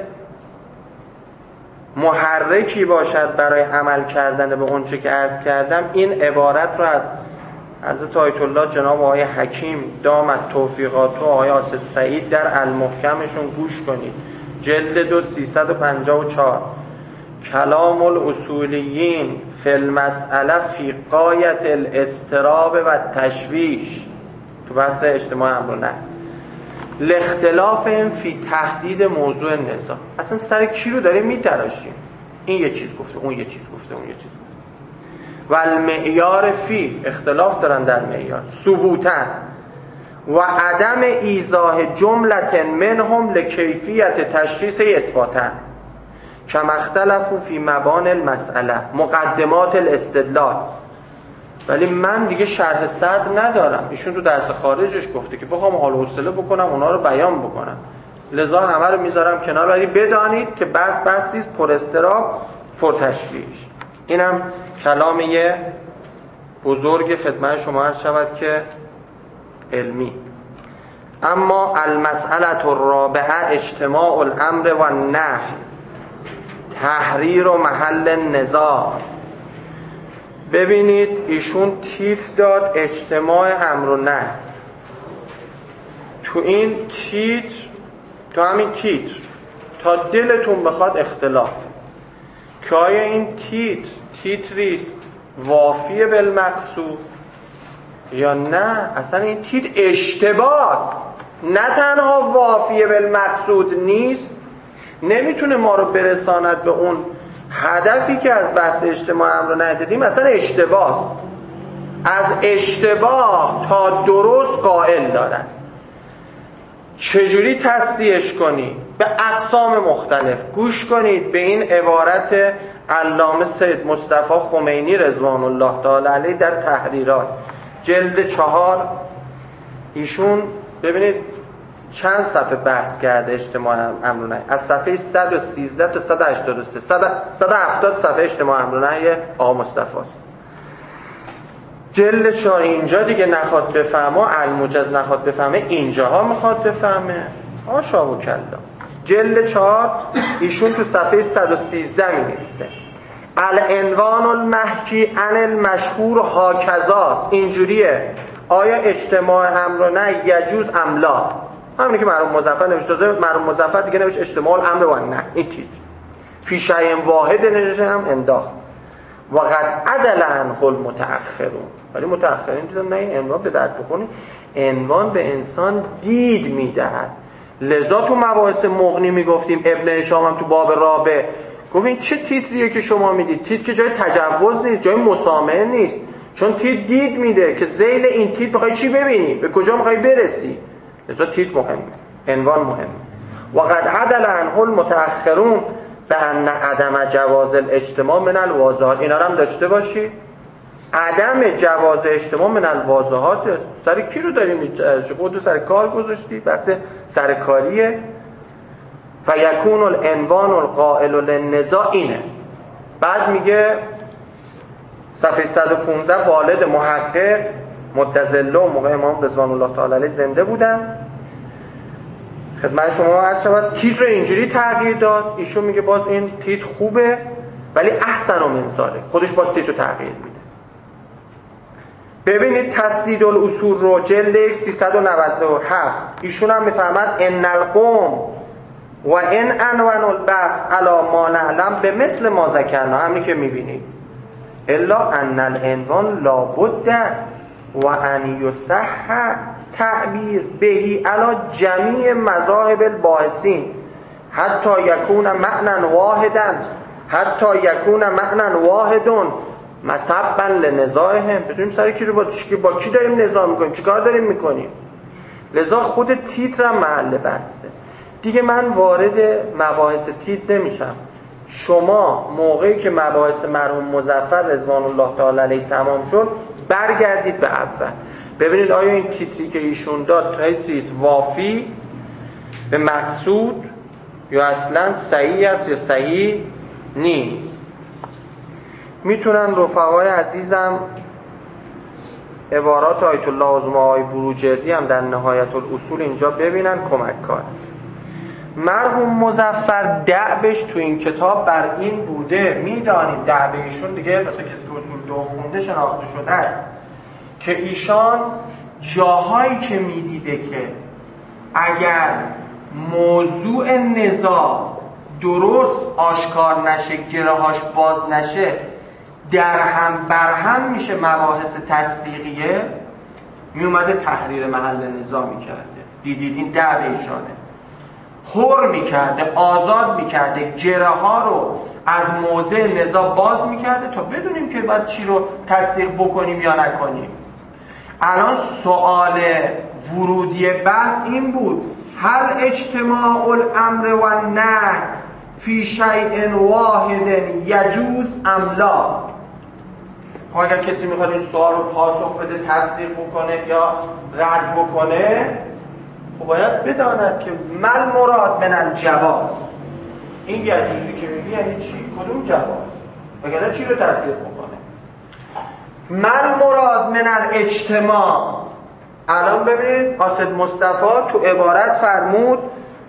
محرکی باشد برای عمل کردن به اون چه که عرض کردم. این عبارت رو از حضرت آیت الله جناب آقای حکیم دامت توفیقات و آقای آصف سعید در المحکمشون گوش کنید، جلد دو سیصد و پنجاه و چهار. کلام الاصولیین فی المسئله فی غایت الاضطراب و تشویش، تو بحث اجتماع امر و نهی، لاختلاف این فی تحدید موضوع نزاع. اصلا سر کی رو داریم میتراشیم؟ این یه چیز گفته، اون یه چیز گفته، اون یه چیز گفته. و المعیار فی، اختلاف دارن در معیار، ثبوتا و عدم ایضاح جملت منهم لکیفیت تشخیص اثباتا کما اختلفوا فی مبانی المسئله مقدمات الاستدلال. ولی من دیگه شرح صدر ندارم، ایشون تو درس خارجش گفته که بخوام حال و حوصله بکنم اونا رو بیان بکنم، لذا همه رو میذارم کنار. ولی بدانید که بس بسیست پر اضطراب پر تشویش. اینم کلام یه بزرگ خدمت شما عرض شود که علمی. اما المسئله الرابعه اجتماع الامر و النهی تحریر و محل نزاع. ببینید ایشون تیتر داد اجتماع امر و نهی. تو این تیتر، تو همین تیتر تا دلتون بخواد اختلاف که آیا این تیتر تیتریست وافیه بالمقصود یا نه. اصلا این تیتر اشتباهه، نه تنها وافیه بالمقصود نیست، نمیتونه ما رو برساند به اون هدفی که از بحث اجتماع امر و نهی دادیم. اصلا اشتباهه، از اشتباه تا درست قائل دارن. چجوری تصحیحش کنی؟ به اقسام مختلف. گوش کنید به این عبارت علامه سید مصطفی خمینی رضوان الله تعالی علیه در تحریرات جلد چهار. ایشون ببینید چند صفحه بحث کرده اجتماع امر و نهی، از صفحه صد و سیزده تا صد و هشتاد و سه، صد و هفتاد صفحه اجتماع امر و نهی آقا مصطفی است. جلد چهار اینجا دیگه نخواد بفهمه، الموجز نخواد بفهمه، اینجاها میخواد بفهمه. آشا و کلا. جلد چهار ایشون تو صفحه صد و سیزده می نویسه العنوان المحکی عن المشهور هاکذاست. اینجوریه: آیا اجتماع امر و نهی یجوز ام لا؟ همونی که مرحوم مظفر نوشته، مرحوم مظفر دیگه نوشت اجتماع الامر و النهی. این تیتر فی شیء واحد نوشته هم انداخت و قد عدل عنه المتأخرون. ولی متأخرین دیدن نه این عنوان به درد بخونه، عنوان به انسان دید میدهد. لذا تو مباحث مغنی میگفتیم، ابن هشام هم تو باب رابع گفت این چه تیتریه که شما میدید؟ تیتر که جای تجوز نیست، جای مسامحه نیست، چون تیتر دید میده که ذیل این تیتر میخوای چی ببینی، به کجا میخوای برسی. لذا تیتر مهمه، عنوان مهمه. و قد عدل عنه المتأخرون به ان عدم جواز الاجتماع من الواضحات. اینا رو هم داشته باشی. عدم جواز اجتماع من الواضحات. سر کی رو داریم؟ خودتو سر کار گذاشتی؟ بس سرکاریه. فیکون العنوان القائل للنزاع اینه. بعد میگه صفحه صد و پانزده والد محقق متزله و موقع امام رضوان الله تعالی علیه زنده بودن. خدمت شما عرض شود تیتر اینجوری تغییر داد. ایشون میگه باز این تیتر خوبه ولی احسن و منزاله. خودش باز تیتر تغییر میده. ببینید تسدید الاصول رو جلد سیصد و نود و هفت ایشون هم میفرماد ان القوم و ان عنوان البحث علی ما نعلم به مثل ما ذکرنا، همین که میبینید الا ان العنوان لابد و ان یصح تعبیر بهی علی جمیع مذاهب الباحثین حتی یکون معنی واحدا حتی یکون معنی واحدون مسببا لنزاعهم. بدونیم سر کی رو با کی با کی داریم نزاع میکنیم، چیکار داریم میکنیم. لذا خود تیتر هم محل بحثه دیگه. من وارد مباحث تیتر نمیشم. شما موقعی که مباحث مرحوم مظفر رضوان الله تعالی علیه تمام شد برگردید به اول، ببینید آیا این تیتری که ایشون داد تیتریست وافی به مقصود یا اصلا صحیح است یا صحیح نیست. میتونن رفقای عزیزم عبارات آیت الله عظمی آقای بروجردی هم در نهایت الاصول اینجا ببینن، کمک کار است. مرحوم مظفر دعبش تو این کتاب بر این بوده، میدانید دعب ایشون دیگه مثلا کسی که اصول دو خونده شناخته شده است که ایشان جاهایی که میدیده که اگر موضوع نزاع درست آشکار نشه، گرهاش باز نشه، در هم بر هم میشه مباحث تصدیقیه، میومده تحریر محل نزاع میکرده. دیدید این دعوه ایشانه، حر میکرده، آزاد میکرده، گره ها رو از موضع نزاع باز میکرده تا بدونیم که باید چی رو تصدیق بکنیم یا نکنیم. الان سوال ورودی بحث این بود هل اجتماع الامر و نهی فی شیء واحد یجوز ام لا. خب اگر کسی میخواد این سوال رو پاسخ بده، تصدیق بکنه یا رد بکنه، خب باید بداند که مل مراد من الجواز. این یجوزی که میگی یعنی چی؟ کدوم جواز؟ وگرنه چی رو تصدیق بکنه؟ مل مراد من الاجتماع. الان ببینید قاصد مصطفی تو عبارت فرمود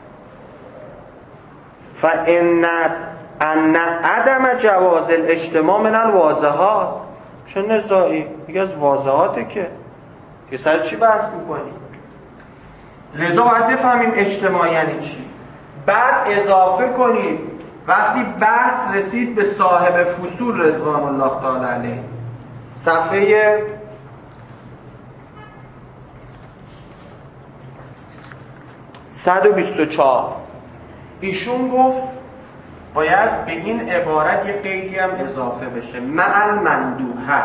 فان ان عدم جواز الاجتماع من الواضحات. چه نزاعی؟ میگه از واضحاته که که سر چی بحث میکنی؟ لذا باید بفهمیم اجتماع یعنی چی. بعد اضافه کنید وقتی بحث رسید به صاحب فصول رضوان الله تعالی علیه، صفحه صد و بیست و چهار، ایشون گفت باید به این عبارت یه قیدی هم اضافه بشه، مع المندوحه.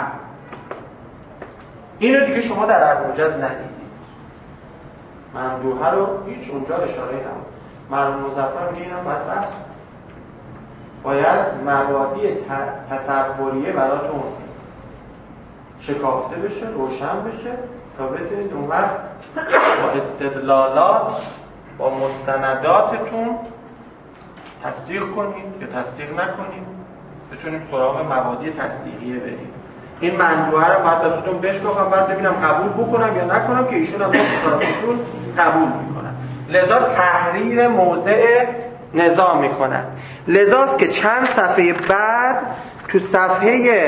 اینو دیگه شما در ارموجز ندیدید. مندوحه رو هیچ اونجا اشاره نمید. مرحوم مظفر میگه اینم باید بحث باید مبادی تصوریه براتون شکافته بشه، روشن بشه تا بتونید اون وقت با استدلالات با مستنداتتون تصدیق کنید یا تصدیق نکنید، بتونیم سراغ مبادی تصدیقیه بریم. این مندوحه رو باید دستتون بشکافم، بعد ببینم قبول بکنم یا نکنم که ایشون هم ایشون قبول میکنن. لذا تحریر موضع نزاع میکنن. لذاست که چند صفحه بعد تو صفحه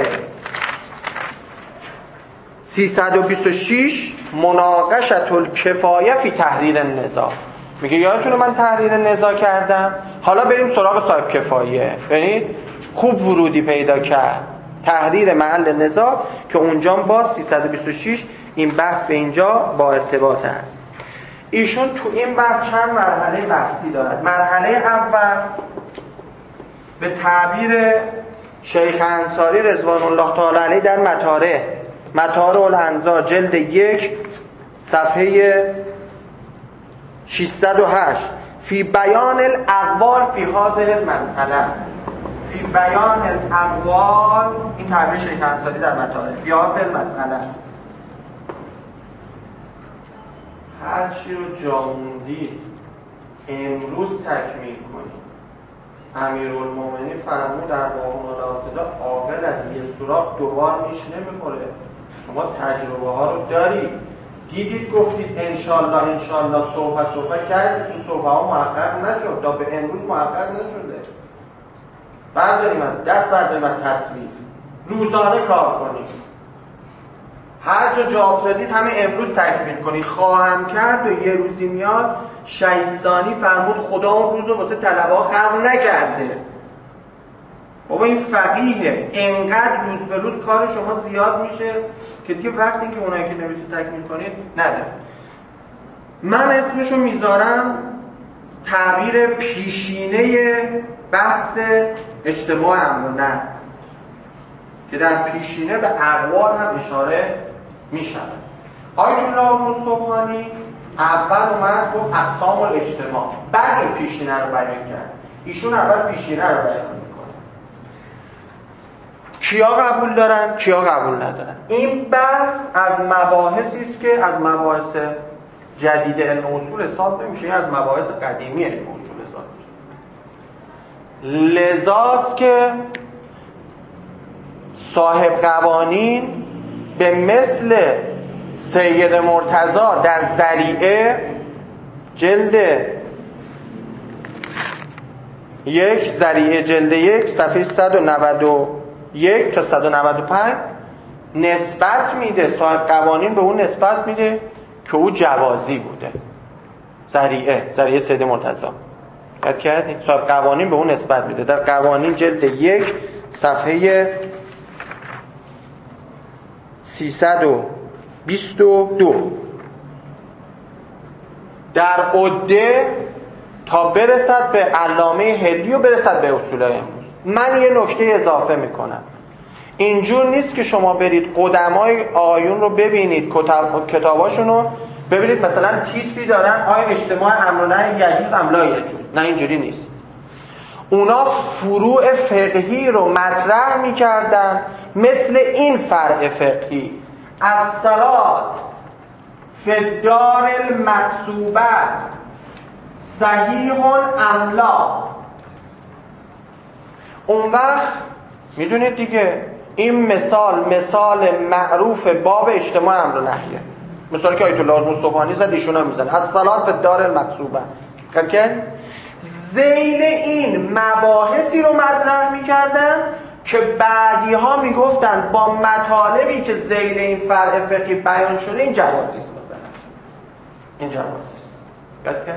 سیصد و بیست و شش مناقشة الکفایه فی تحریر النزاع میگه یادتونه من تحریر نزاع کردم، حالا بریم سراغ صاحب کفایه. ببینید خوب ورودی پیدا کرد، تحریر محل نزاع که اونجا باز سیصد و بیست و شش این بحث به اینجا با ارتباط است. ایشون تو این بحث چند مرحله بحثی دارد. مرحله اول به تعبیر شیخ انصاری رضوان الله تعالی علیه در مطارح مطارح الانظار جلد یک صفحه ششصد و هشت فی بیان الاقوال فی هذه المسئله فی بیان الاقوال، این تعبیر شیخ انصاری در مطالب فی هذه المسئله، هر چی رو جا موندید امروز تکمیل کنید. امیرالمومنین فرمود در باب منافقه عاقل از یه سوراخ دوبار نیش نمیخوره. شما تجربه ها رو دارید، دیدید، گفتید انشالله انشالله، صوفه صوفه کردید، تو صوفه ها محقق نشد، تا به امروز محقق نشده. برداریم از دست برداریم از تصویف، روزانه کار کنید، هر جا جا افتادید همه امروز تکمیل کنید. خواهم کرد و یه روزی میاد. شهید ثانی فرمود خدا اون روز رو واسه طلبه‌ها خلق نکرده. بابا این فقیه، انقدر روز به روز کار شما زیاد میشه که دیگه وقت این که اونایی که نویسید تکمیل کنید نده. من اسمشو میذارم تعبیر پیشینه بحث اجتماع امر و نهی که در پیشینه به اقوال هم اشاره میشود. آیت الله الصبحانی اول اومد گفت اقسام الاجتماع، بعد این پیشینه رو بیان کرد. ایشون اول پیشینه رو بیان میکنه. کیا قبول دارن، کیا قبول ندارن. این بحث از مباحثی است که از مباحث جدید علم اصول حساب نمیشه، از مباحث قدیمی علم اصول حساب میشه. لذاست که صاحب قوانین به مثل سید مرتضی در ذریعه جلد یک، ذریعه جلد یک صفحه صد و نود و یک تا صد و نود و پنج نسبت میده، صاحب قوانین به اون نسبت میده که او جوازی بوده. ذریعه ذریعه سید مرتضی یاد کردید؟ صاحب قوانین به اون نسبت میده در قوانین جلد یک صفحه سیصد و بیست و دو در عده تا برسد به علامه هلی و برسد به اصولای امروز. من یه نکته اضافه میکنم، اینجور نیست که شما برید قدمای آیون رو ببینید، کتاب کتاباشون رو ببینید مثلا تیتری دارن آیا اجتماع امر و نهی یجوز ام لا یجوز. نه، اینجوری نیست. اونا فروع فقهی رو مطرح میکردن، مثل این فرع فقهی الصلات فی الدار المقصوبه صحیح ام لا. اون وقت میدونید دیگه این مثال مثال معروف باب اجتماع امر و نهیه، مثالی که آیت الله الصبحانی زد ایشون هم میزنه الصلات فی الدار المقصوبه. که ذیل این مباحثی رو مطرح میکردن که بعدی ها میگفتن با مطالبی که ذیل این فرع فقهی بیان شده این جوازی است، مثلا این جوازی است.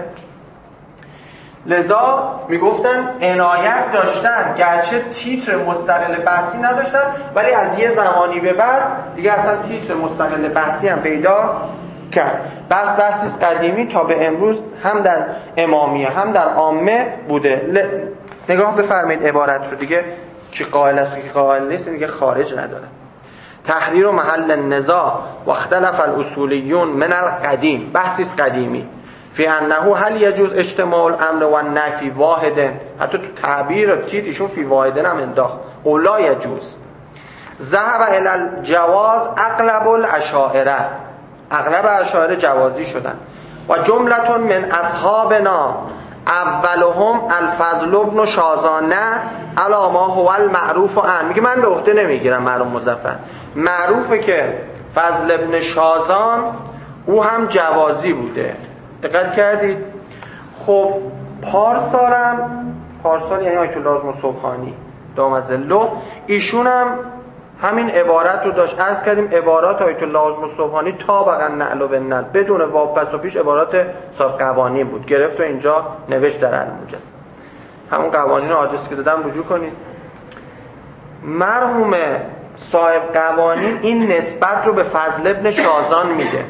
لذا میگفتن عنایت داشتن، گرچه تیتر مستقل بحثی نداشتن، ولی از یه زمانی به بعد دیگه اصلا تیتر مستقل بحثی هم پیدا کرد. بحث بحثی قدیمی تا به امروز هم در امامیه هم در عامه بوده. ل... نگاه بفرمایید عبارت رو دیگه، که قائل است که قائل نیست دیگه خارج نداره. تحریر و محل النزاع و اختلف الاصولیون من القدیم، بحثی قدیمی فی انه هل یجوز اجتماع الامر و النهی فی واحد، حتی تو تعبیر تیتیشون فی واحد هم انداخت اولا یجوز. ذهب الی الجواز اغلب الاشاعره، اغلب اشاعره جوازی شدن. و جملة من اصحابنا اولهم الفضل ابن شازانه علی ما هو المعروف عن، میگه من به عهده نمیگیرم معلوم مظفر، معروفه که فضل ابن شازان او هم جوازی بوده. دقت کردید؟ خب پارسالم، پارسال یعنی آیت الله الصبحانی دام ظله، ایشون هم همین عبارت رو داشت. عرض کردیم عبارات آیت الله الصبحانی طابقا نعل و بالنعل بدون واو پس و پیش عبارات صاحب قوانین بود، گرفت و اینجا نوشت در الموجز. همون قوانین آدرس که دادم رجوع کنید. مرحوم صاحب قوانین این نسبت رو به فضل ابن شازان میده.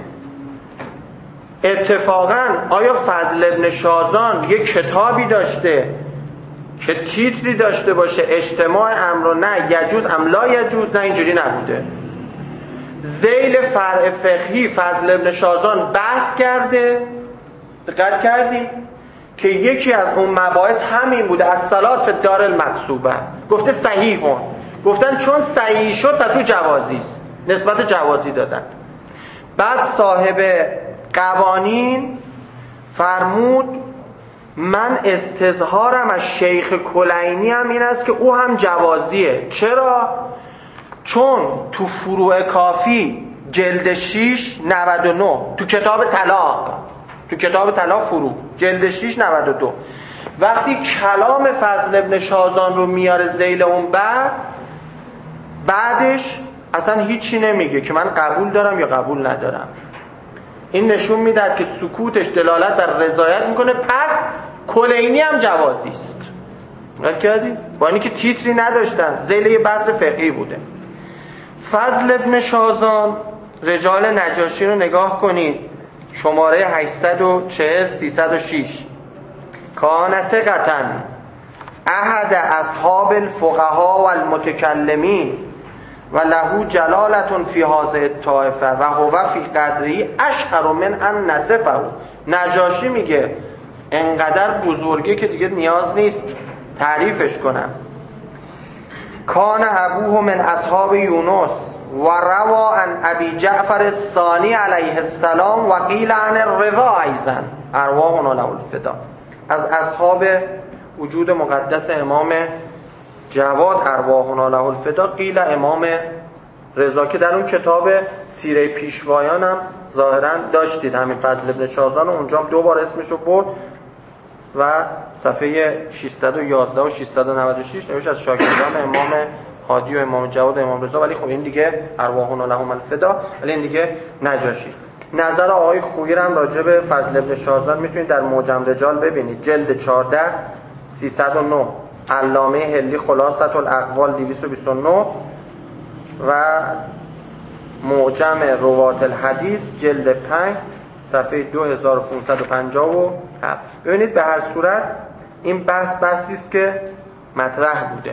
اتفاقا آیا فضل ابن شازان یک کتابی داشته که تیتری داشته باشه اجتماع امر و نهی یجوز ام لا یجوز؟ نه، اینجوری نبوده. ذیل فرع فقهی فضل ابن شازان بحث کرده، دقت کردی که یکی از اون مباحث همین بوده الصلات فی الدار المقصوبه. گفته صحیحون، گفتن چون صحیح شد پس او جوازی است، نسبت جوازی دادن. بعد صاحب قوانین فرمود من استظهارم از شیخ کلینی هم این است که او هم جوازیه. چرا؟ چون تو فروع کافی جلد شش نود و نه، تو کتاب طلاق، تو کتاب طلاق فروع جلد شش نود و دو، وقتی کلام فضل ابن شازان رو میاره ذیل اون بحث، بعدش اصلا هیچی نمیگه که من قبول دارم یا قبول ندارم. این نشون میدهد که سکوتش دلالت بر رضایت میکنه، پس کلینی هم جوازی است. نگاه کردی؟ با اینکه تیتری نداشتن، ذیل یه بحث فقهی بوده. فضل ابن شازان رجال نجاشی رو نگاه کنید، شماره هشتصد و چهل سیصد و شش. کان ثقة احد اصحاب الفقهاء والمتکلمین و له جلالة فی هذه الطائفه و هو فی قدری اشهر من ان نصفه. نجاشی میگه انقدر بزرگه که دیگه نیاز نیست تعریفش کنم. کان ابوه من اصحاب یونس و روا عن ابی جعفر الثانی علیه السلام و قیل عن الرضا ایضا ارواحنا له الفدا. از اصحاب وجود مقدس امام جواد ارواحنا له الفدا، قیل امام رضا، که در اون کتاب سیره پیشوایان هم ظاهرا داشتید، همین فضل ابن شازان، اونجا دو بار اسمشو برد و صفحه ششصد و یازده و ششصد و نود و شش نوشت از شاگردان امام هادی و امام جواد و امام رضا، ولی خب این دیگه ارواحنا لهم الفدا، ولی این دیگه نجاشی. نظر آقای خویی هم راجع به فضل ابن شازان میتونید در معجم رجال ببینید، جلد چهارده سیصد و نه، علامه هلی خلاصة الاقوال دویست و بیست و نه و معجم روات الحدیث جلد پنج صفحه دو هزار و پانصد و پنجاه و هفت. ببینید به هر صورت این بحث بحثی است که مطرح بوده.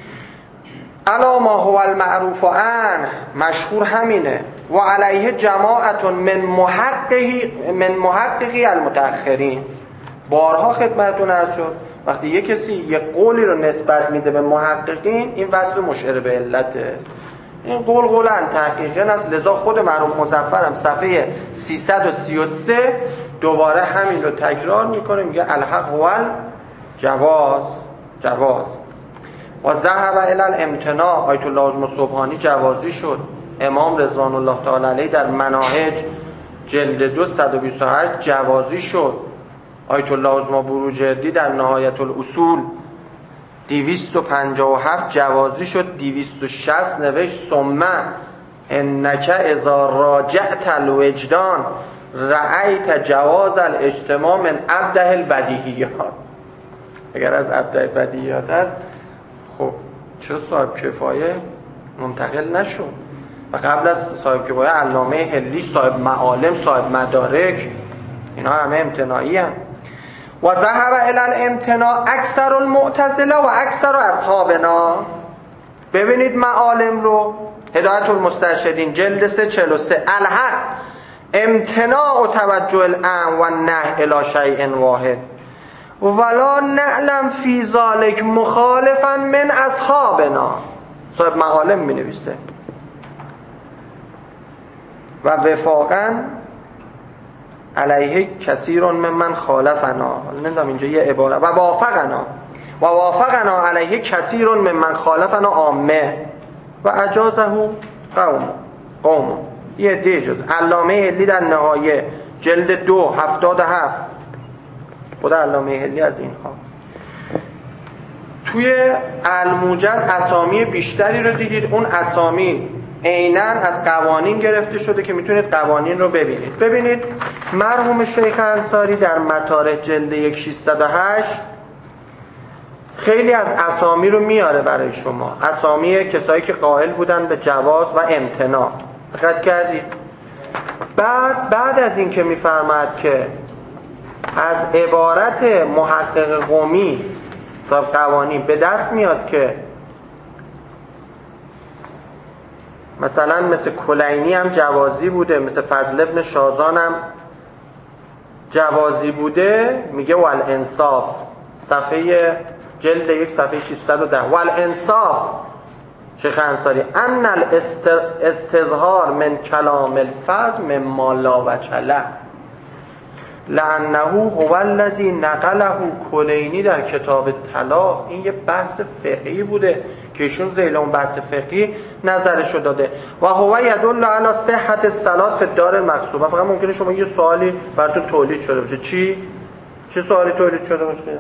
الا ما هو المعروف عنه، مشهور همینه، و علیه جماعت من محققی من محققی المتأخرین. بارها خدمتتون عرض شد وقتی یک کسی یک قولی رو نسبت میده به محققین، این وصف مشعر به علته. این قول قول ان تحقیقین است، لذا خود مرحوم مظفر هم صفحه سیصد و سی و سه دوباره همین رو تکرار میکنه، میگه الحق هو الجواز، جواز. و ذهب الی الامتناع، آیت الله عظم السبحانی جوازی شد. امام رضوان الله تعالی علیه در مناهج جلد دو صد و بیست و هشت جوازی شد. آیت الله عظم بروجردی در نهایت الاصول دویست و پنجاه و هفت جوازی شد. دویست و شصت نوشت ثم انک اذا راجعت الوجدان رأیت جواز الاجتماع من ابدع البدیهیات. اگر از ابدع بدیهیات هست، خب چرا صاحب کفایه منتقل نشد؟ و قبل از صاحب کفایه علامه هلی، صاحب معالم، صاحب مدارک، اینا همه امتناعی هم. و ذهب الی الامتناع اکثر المعتزله و اکثر اصحابنا. ببینید معالم رو، هدایت المسترشدین جلد سه چهل و سه، الحق امتناع و توجه الامر و نهی الی شیء واحد ولا نعلم فی ذلک مخالفا من اصحابنا. صاحب معالم می نویسه و وفاقا علیه کثیر ممن خالفنا، نمیدونم اینجا یه عبارت، و وافقنا و وافقنا علیه کثیر ممن خالفنا عامه و اجازه قوم قوم یه دی جز. علامه هلی در نهایه جلد دو هفتاد و هفت، خود علامه هلی از اینها. توی الموجز اسامی بیشتری رو دیدید، اون اسامی عیناً از قوانین گرفته شده که میتونید قوانین رو ببینید. ببینید مرحوم شیخ انصاری در مطارح جلد یک ششصد و هشت خیلی از اسامی رو میاره برای شما، اسامی کسایی که قائل بودن به جواز و امتناع. دقت کردید؟ بعد بعد از این که میفرماد که از عبارت محقق قومی صاحب قوانین به دست میاد که مثلا مثل کلینی هم جوازی بوده، مثل فضل ابن شازان هم جوازی بوده، میگه والانصاف صفحه جلد یک صفحه ششصد و ده. والانصاف شیخ انصاری ان الاستظهار من کلام الفظ مما لا وجه له لانه هو الذی نقله کلینی در کتاب طلاق. این یه بحث فقهی بوده که ایشون ذیل اون بحث فقهی نظرشو داده. و هو یدل علی صحت الصلاة فی الدار المغصوبه. فقط ممکنه شما یه سوالی براتون تولید شده باشه. چی چه سوالی تولید شده باشه؟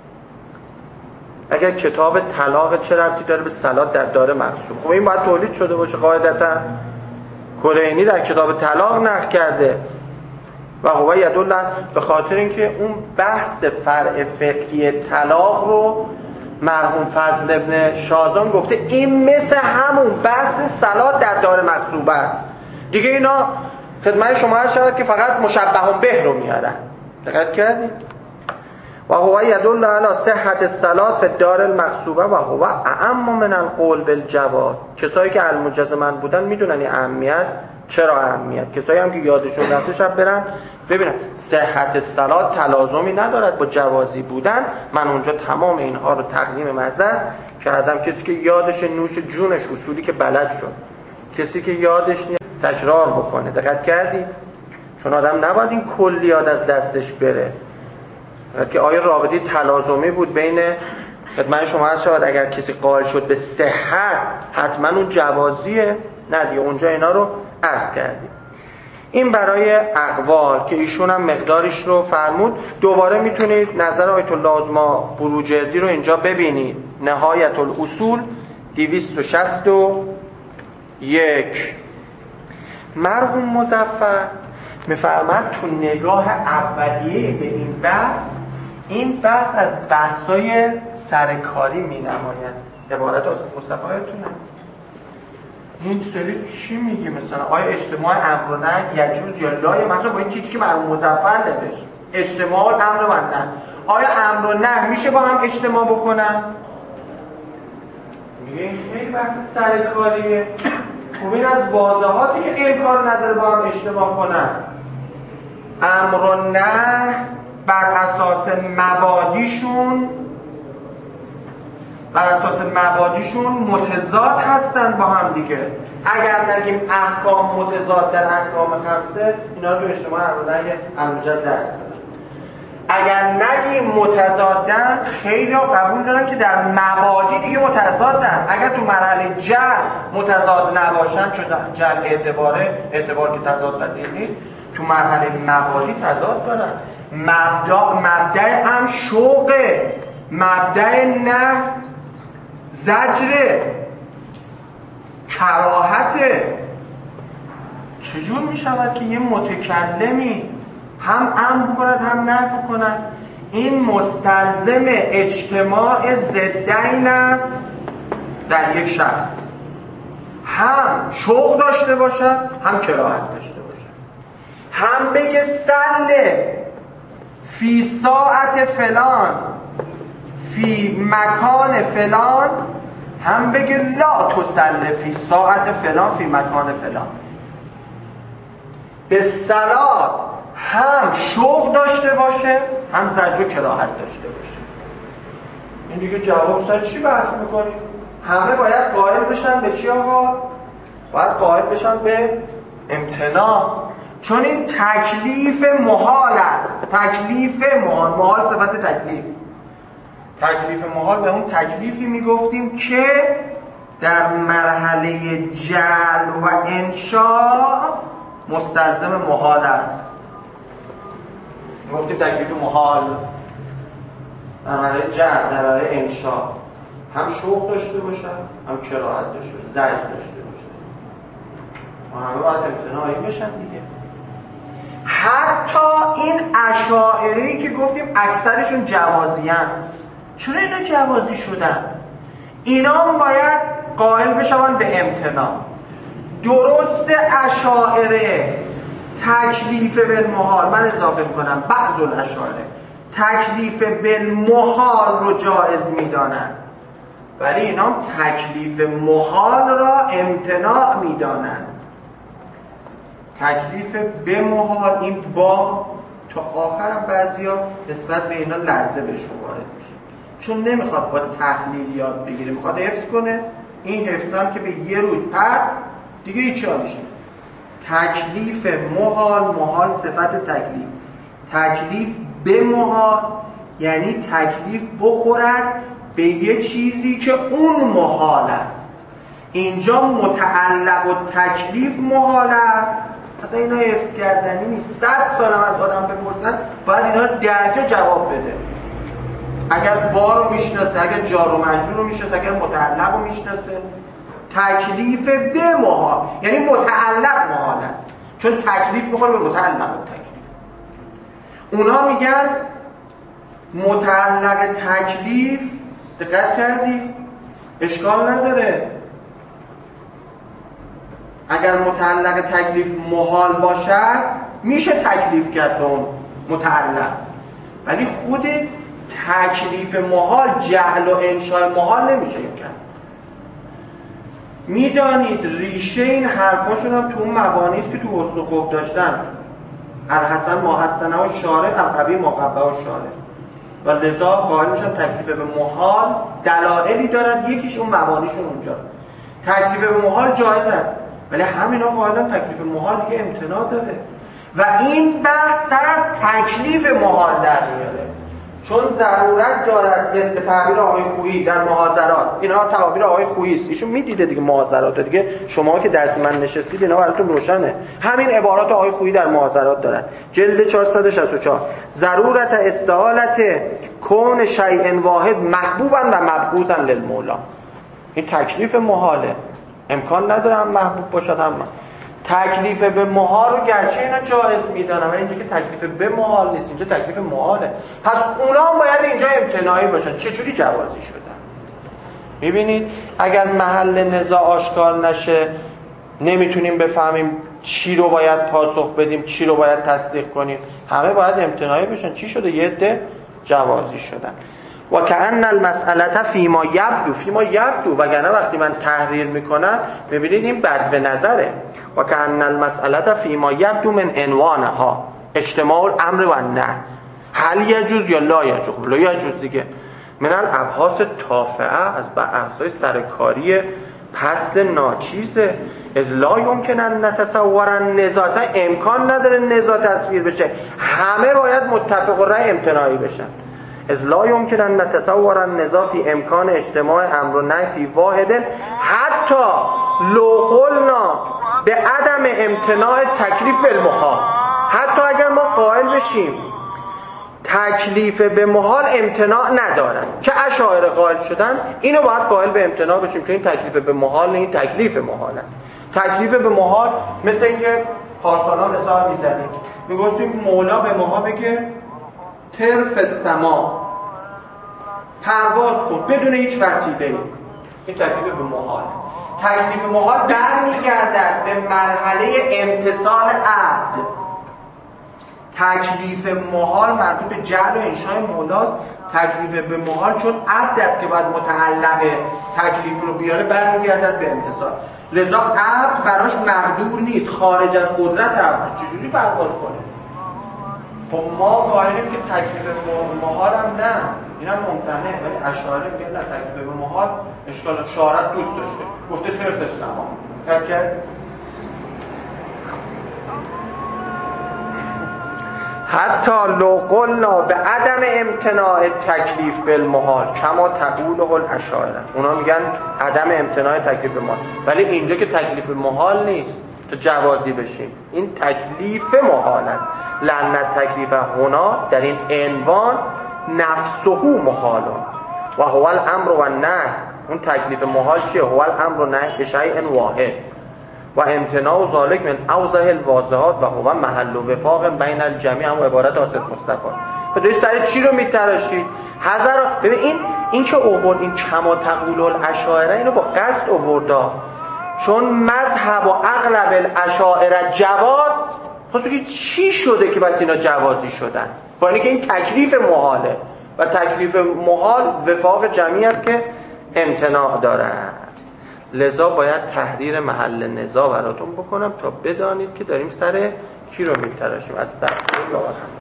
اگر کتاب طلاق چه ربطی داره به صلات در دار مغصوب؟ خب این باید تولید شده باشه. قاعدتا کلینی در کتاب طلاق نقل کرده. و هو یدل به خاطر اینکه اون بحث فرع فقهی طلاق رو مرحوم فضل ابن شازان گفته این مثل همون بحث صلات در دار مغصوبه است. دیگه اینا خدمت شما عرض شود که فقط مشبه به رو میارن. دقت کردید؟ و هو یدل علی صحت الصلاة فی الدار المغصوبه و هو اعم من القول بالجواز. کسایی که المجزمن بودن میدونن این اهمیت. چرا اهمیت؟ کسایی هم که یادشون رفته شب برن ببینن صحت الصلاة تلازمی ندارد با جوازی بودن. من اونجا تمام اینها رو تقدیم محضر کردم. کسی که یادش نوش جونش اصولی که بلد شد، کسی که یادش نیست تکرار بکنه. دقت کردی؟ چون آدم نباید این کلیات از دستش بره. که آیا رابطه تلازمی بود بین خدمت شما عرض شود اگر کسی قائل شد به صحت حتما اون جوازیه؟ نه دیگه اونجا اینا رو عرض کردیم. این برای اقوال که ایشون هم مقدارش رو فرمود. دوباره میتونید نظر آیت الله عظما بروجردی رو اینجا ببینید. نهایت الاصول دویست و شصت و یک. مرحوم مظفر میفرماد تو نگاه اولیه به این بحث، این بحث از بحثای سرکاری می نماید. عبارت از مصطفیاتونه این داری چی میگی؟ مثلا آیا اجتماع امر و نهی یجوز یا لا؟ مثلا با این چیزی که مرحوم مظفر نوشت اجتماع امر و نهی، آیا امر و نهی میشه با هم اجتماع بکنن؟ میگه این خیلی بحث سرکاریه. خب این از واضحاتی که امکان نداره با هم اجتماع کنن. امر و نهی بر اساس مبادیشون بر اساس مبادیشون متضاد هستن با هم دیگه. اگر نگیم احکام متضاد در احکام خمسه، اینا رو تو اجتماع امر و نهی المجاز درس بدن. اگر نگیم متضادن، خیلی ها قبول دارن که در مبادی دیگه متضادن. اگر تو مرحله جر متضاد نباشن، چون جر اعتباره اعتبار که تضاد پذیر نیست، تو مرحله مبادی تضاد دارن. مبدا مبدأ هم شوقه، مبدأ نه زجره، کراهته. چجور می شود که یه متکلمی هم امر بکند هم نهی بکند؟ این مستلزم اجتماع ضدین است در یک شخص. هم شوق داشته باشد هم کراهت داشته باشد. هم بگه سله فی ساعت فلان فی مکان فلان، هم بگه لا تسله فی ساعت فلان فی مکان فلان. به صلات هم شوق داشته باشه هم زجر و کراهت داشته باشه. این دیگه جواب سر چی بحث میکنیم؟ همه باید قائل بشن به چی آقا؟ باید قائل بشن به امتناع. چون این تکلیف محال است. تکلیف محال، محال صفت تکلیف. تکلیف محال به اون تکلیفی میگفتیم که در مرحله جعل و انشاء مستلزم محال است. میگفتیم تکلیف محال در مرحله جعل، در مرحله انشاء هم شوق داشته باشن هم کراهت داشته باشن، زجر داشته باشن. و همه باید امتناعی بشن دیگه. حتی این اشاعره‌ای که گفتیم اکثرشون جوازیان، چرا اینا جوازی شدن؟ اینا هم باید قائل بشون به امتناع. درست اشاعره تکلیف بالمحال، من اضافه میکنم بعض الاشاعره تکلیف بالمحال رو جایز میدانن، ولی اینا هم تکلیف محال را امتناع میدانن. تکلیف به محال، این با تا آخر هم بعضی ها نسبت به اینا لرزه بهشون وارد میشه. چون نمیخواد با تحلیل یاد بگیره، میخواد حفظ کنه. این حفظ هم که به یه روز پر دیگه هیچ حالش نیست. تکلیف محال، محال صفت تکلیف، تکلیف به محال یعنی تکلیف بخورد به یه چیزی که اون محال است. اینجا متعلق و تکلیف محال است. اصلا اینا حفظ کردنی نیست. صد سال هم از آدم بپرسن باید اینا رو درجا جواب بده. اگر با رو میشناسه، اگر جار و مجرور رو میشناسه، اگر متعلق رو میشناسه. تکلیف به محال یعنی متعلق محال است، چون تکلیف میخوره به متعلق و تکلیف. اونا میگن متعلق تکلیف، دقت کردی؟ اشکال نداره اگر متعلق تکلیف محال باشد میشه تکلیف کرد به اون متعلق، ولی خود تکلیف محال جعل و انشاء محال نمیشه کرد. میدانید ریشه این حرفاشون هم تو اون مبانی است که تو حسن و خوب داشتن. الحسن ما حسنه و شارع، القوی ما قبه و شارع، و لذا قائل میشن تکلیف به محال دلایلی دارد، یکیش اون مبانیشون اونجاست. تکلیف به محال جایز است، ولی همینا قائلن تکلیف محال دیگه امتناع داره و این بحث سر از تکلیف محال در میاره، چون ضرورت دارد. به تعبیر آقای خویی در محاضرات، اینا تعبیر آقای خویی است، ایشون میدیده دیگه محاضرات دیگه، شما که درس من نشستید اینا براتون روشنه. همین عبارات آقای خویی در محاضرات دارد، جلد چهارصد و شصت و چهار. ضرورت استعالت کون شیء واحد محبوبا و مبغوضا للمولا. این تکلیف محاله، امکان نداره هم محبوب باشد هم من. تکلیف به محال رو گرچه اینا جایز میدانم، ولی اینجا که تکلیف به محال نیست، اینجا تکلیف محاله. پس اونا هم باید اینجا امتناعی باشن. چجوری جوازی شدن؟ میبینید اگر محل نزاع آشکار نشه نمیتونیم بفهمیم چی رو باید پاسخ بدیم، چی رو باید تصدیق کنیم، همه باید امتناعی بشن. چی شده؟ یه عده جوازی شدن. و کأن المسئله فیما یبدو، فیما یبدو، وگرنه وقتی من تحریر میکنم ببینید این بدو نظره. و کأن المسئله فیما یبدو من عنوانها اجتماع الامر و النهی، هل یجوز یا لا یجوز. لا یجوز دیگه من الابحاث تافهه، از بحث‌های سرکاری پست ناچیزه. از لا یمکن ان نتصور النزاع، اصلا امکان نداره نزاع تصویر بشه، همه باید متفق الرأی امتناعی بشن. از لا یمکن ان نتصور النزاع فی امکان اجتماع امر و نهی فی واحد حتی لو قلنا به عدم امتناع تکلیف بالمحال. حتی اگر ما قائل بشیم تکلیف به محال امتناع ندارن که اشاعره قائل شدن، اینو باید قائل به امتناع بشیم، چون این تکلیف به محال نه، این تکلیف محال است. تکلیف به محال مثل اینکه پارسالا مثال میزدیم، میگفتیم مولا به ما بگه طرف السما، پرواز کن بدون هیچ وسیله‌ای، این تکلیف به محال. تکلیف محال برمیگردد به مرحله امتثال عقل. تکلیف محال مربوط به جعل و انشاء مولاست. تکلیف به محال چون عقد است که باید متعلق تکلیف رو بیاره برمیگردد به امتثال، لذا عقد براش مقدور نیست، خارج از قدرت عقد. چجوری پرواز کنه؟ خب ما قائلیم که تکلیف به محال هم نه، اینم ممتنع، ولی اشاعره میگن نه، تکلیف به محال اشکال شارع دوست داشته، گفته طرف السما. فکر کرد حتی لو قلنا به عدم امتناع تکلیف بالمحال کما تقوله الاشاعره، اونا میگن عدم امتناع تکلیف بالمحال، ولی اینجا که تکلیف محال نیست تو جوازی بشیم، این تکلیف محال است. لأن تکلیف هنا در این عنوان نفسه محال و هو الامر و النهی. اون تکلیف محال چیه؟ هو الامر و النهی به شیء واحد و امتناع ذالک من اوضح الواضحات و هو محل وفاق بین الجمیع. هم عبارت آصف مصطفی. و دوی سر چی رو میتراشید؟ حذر. ببین این این که اوورد این کما تقول الاشاعره، اینو با قصد اوورد، چون مذهب و اغلب الاشاعره جواز. خب چی شده که بس اینا جوازی شدن؟ با اینکه این تکلیف محاله و تکلیف محال وفاق جمعی است که امتناع دارد. لذا باید تحریر محل نزاع براتون بکنم تا بدانید که داریم سر کی رو میتراشیم. استغفرالله.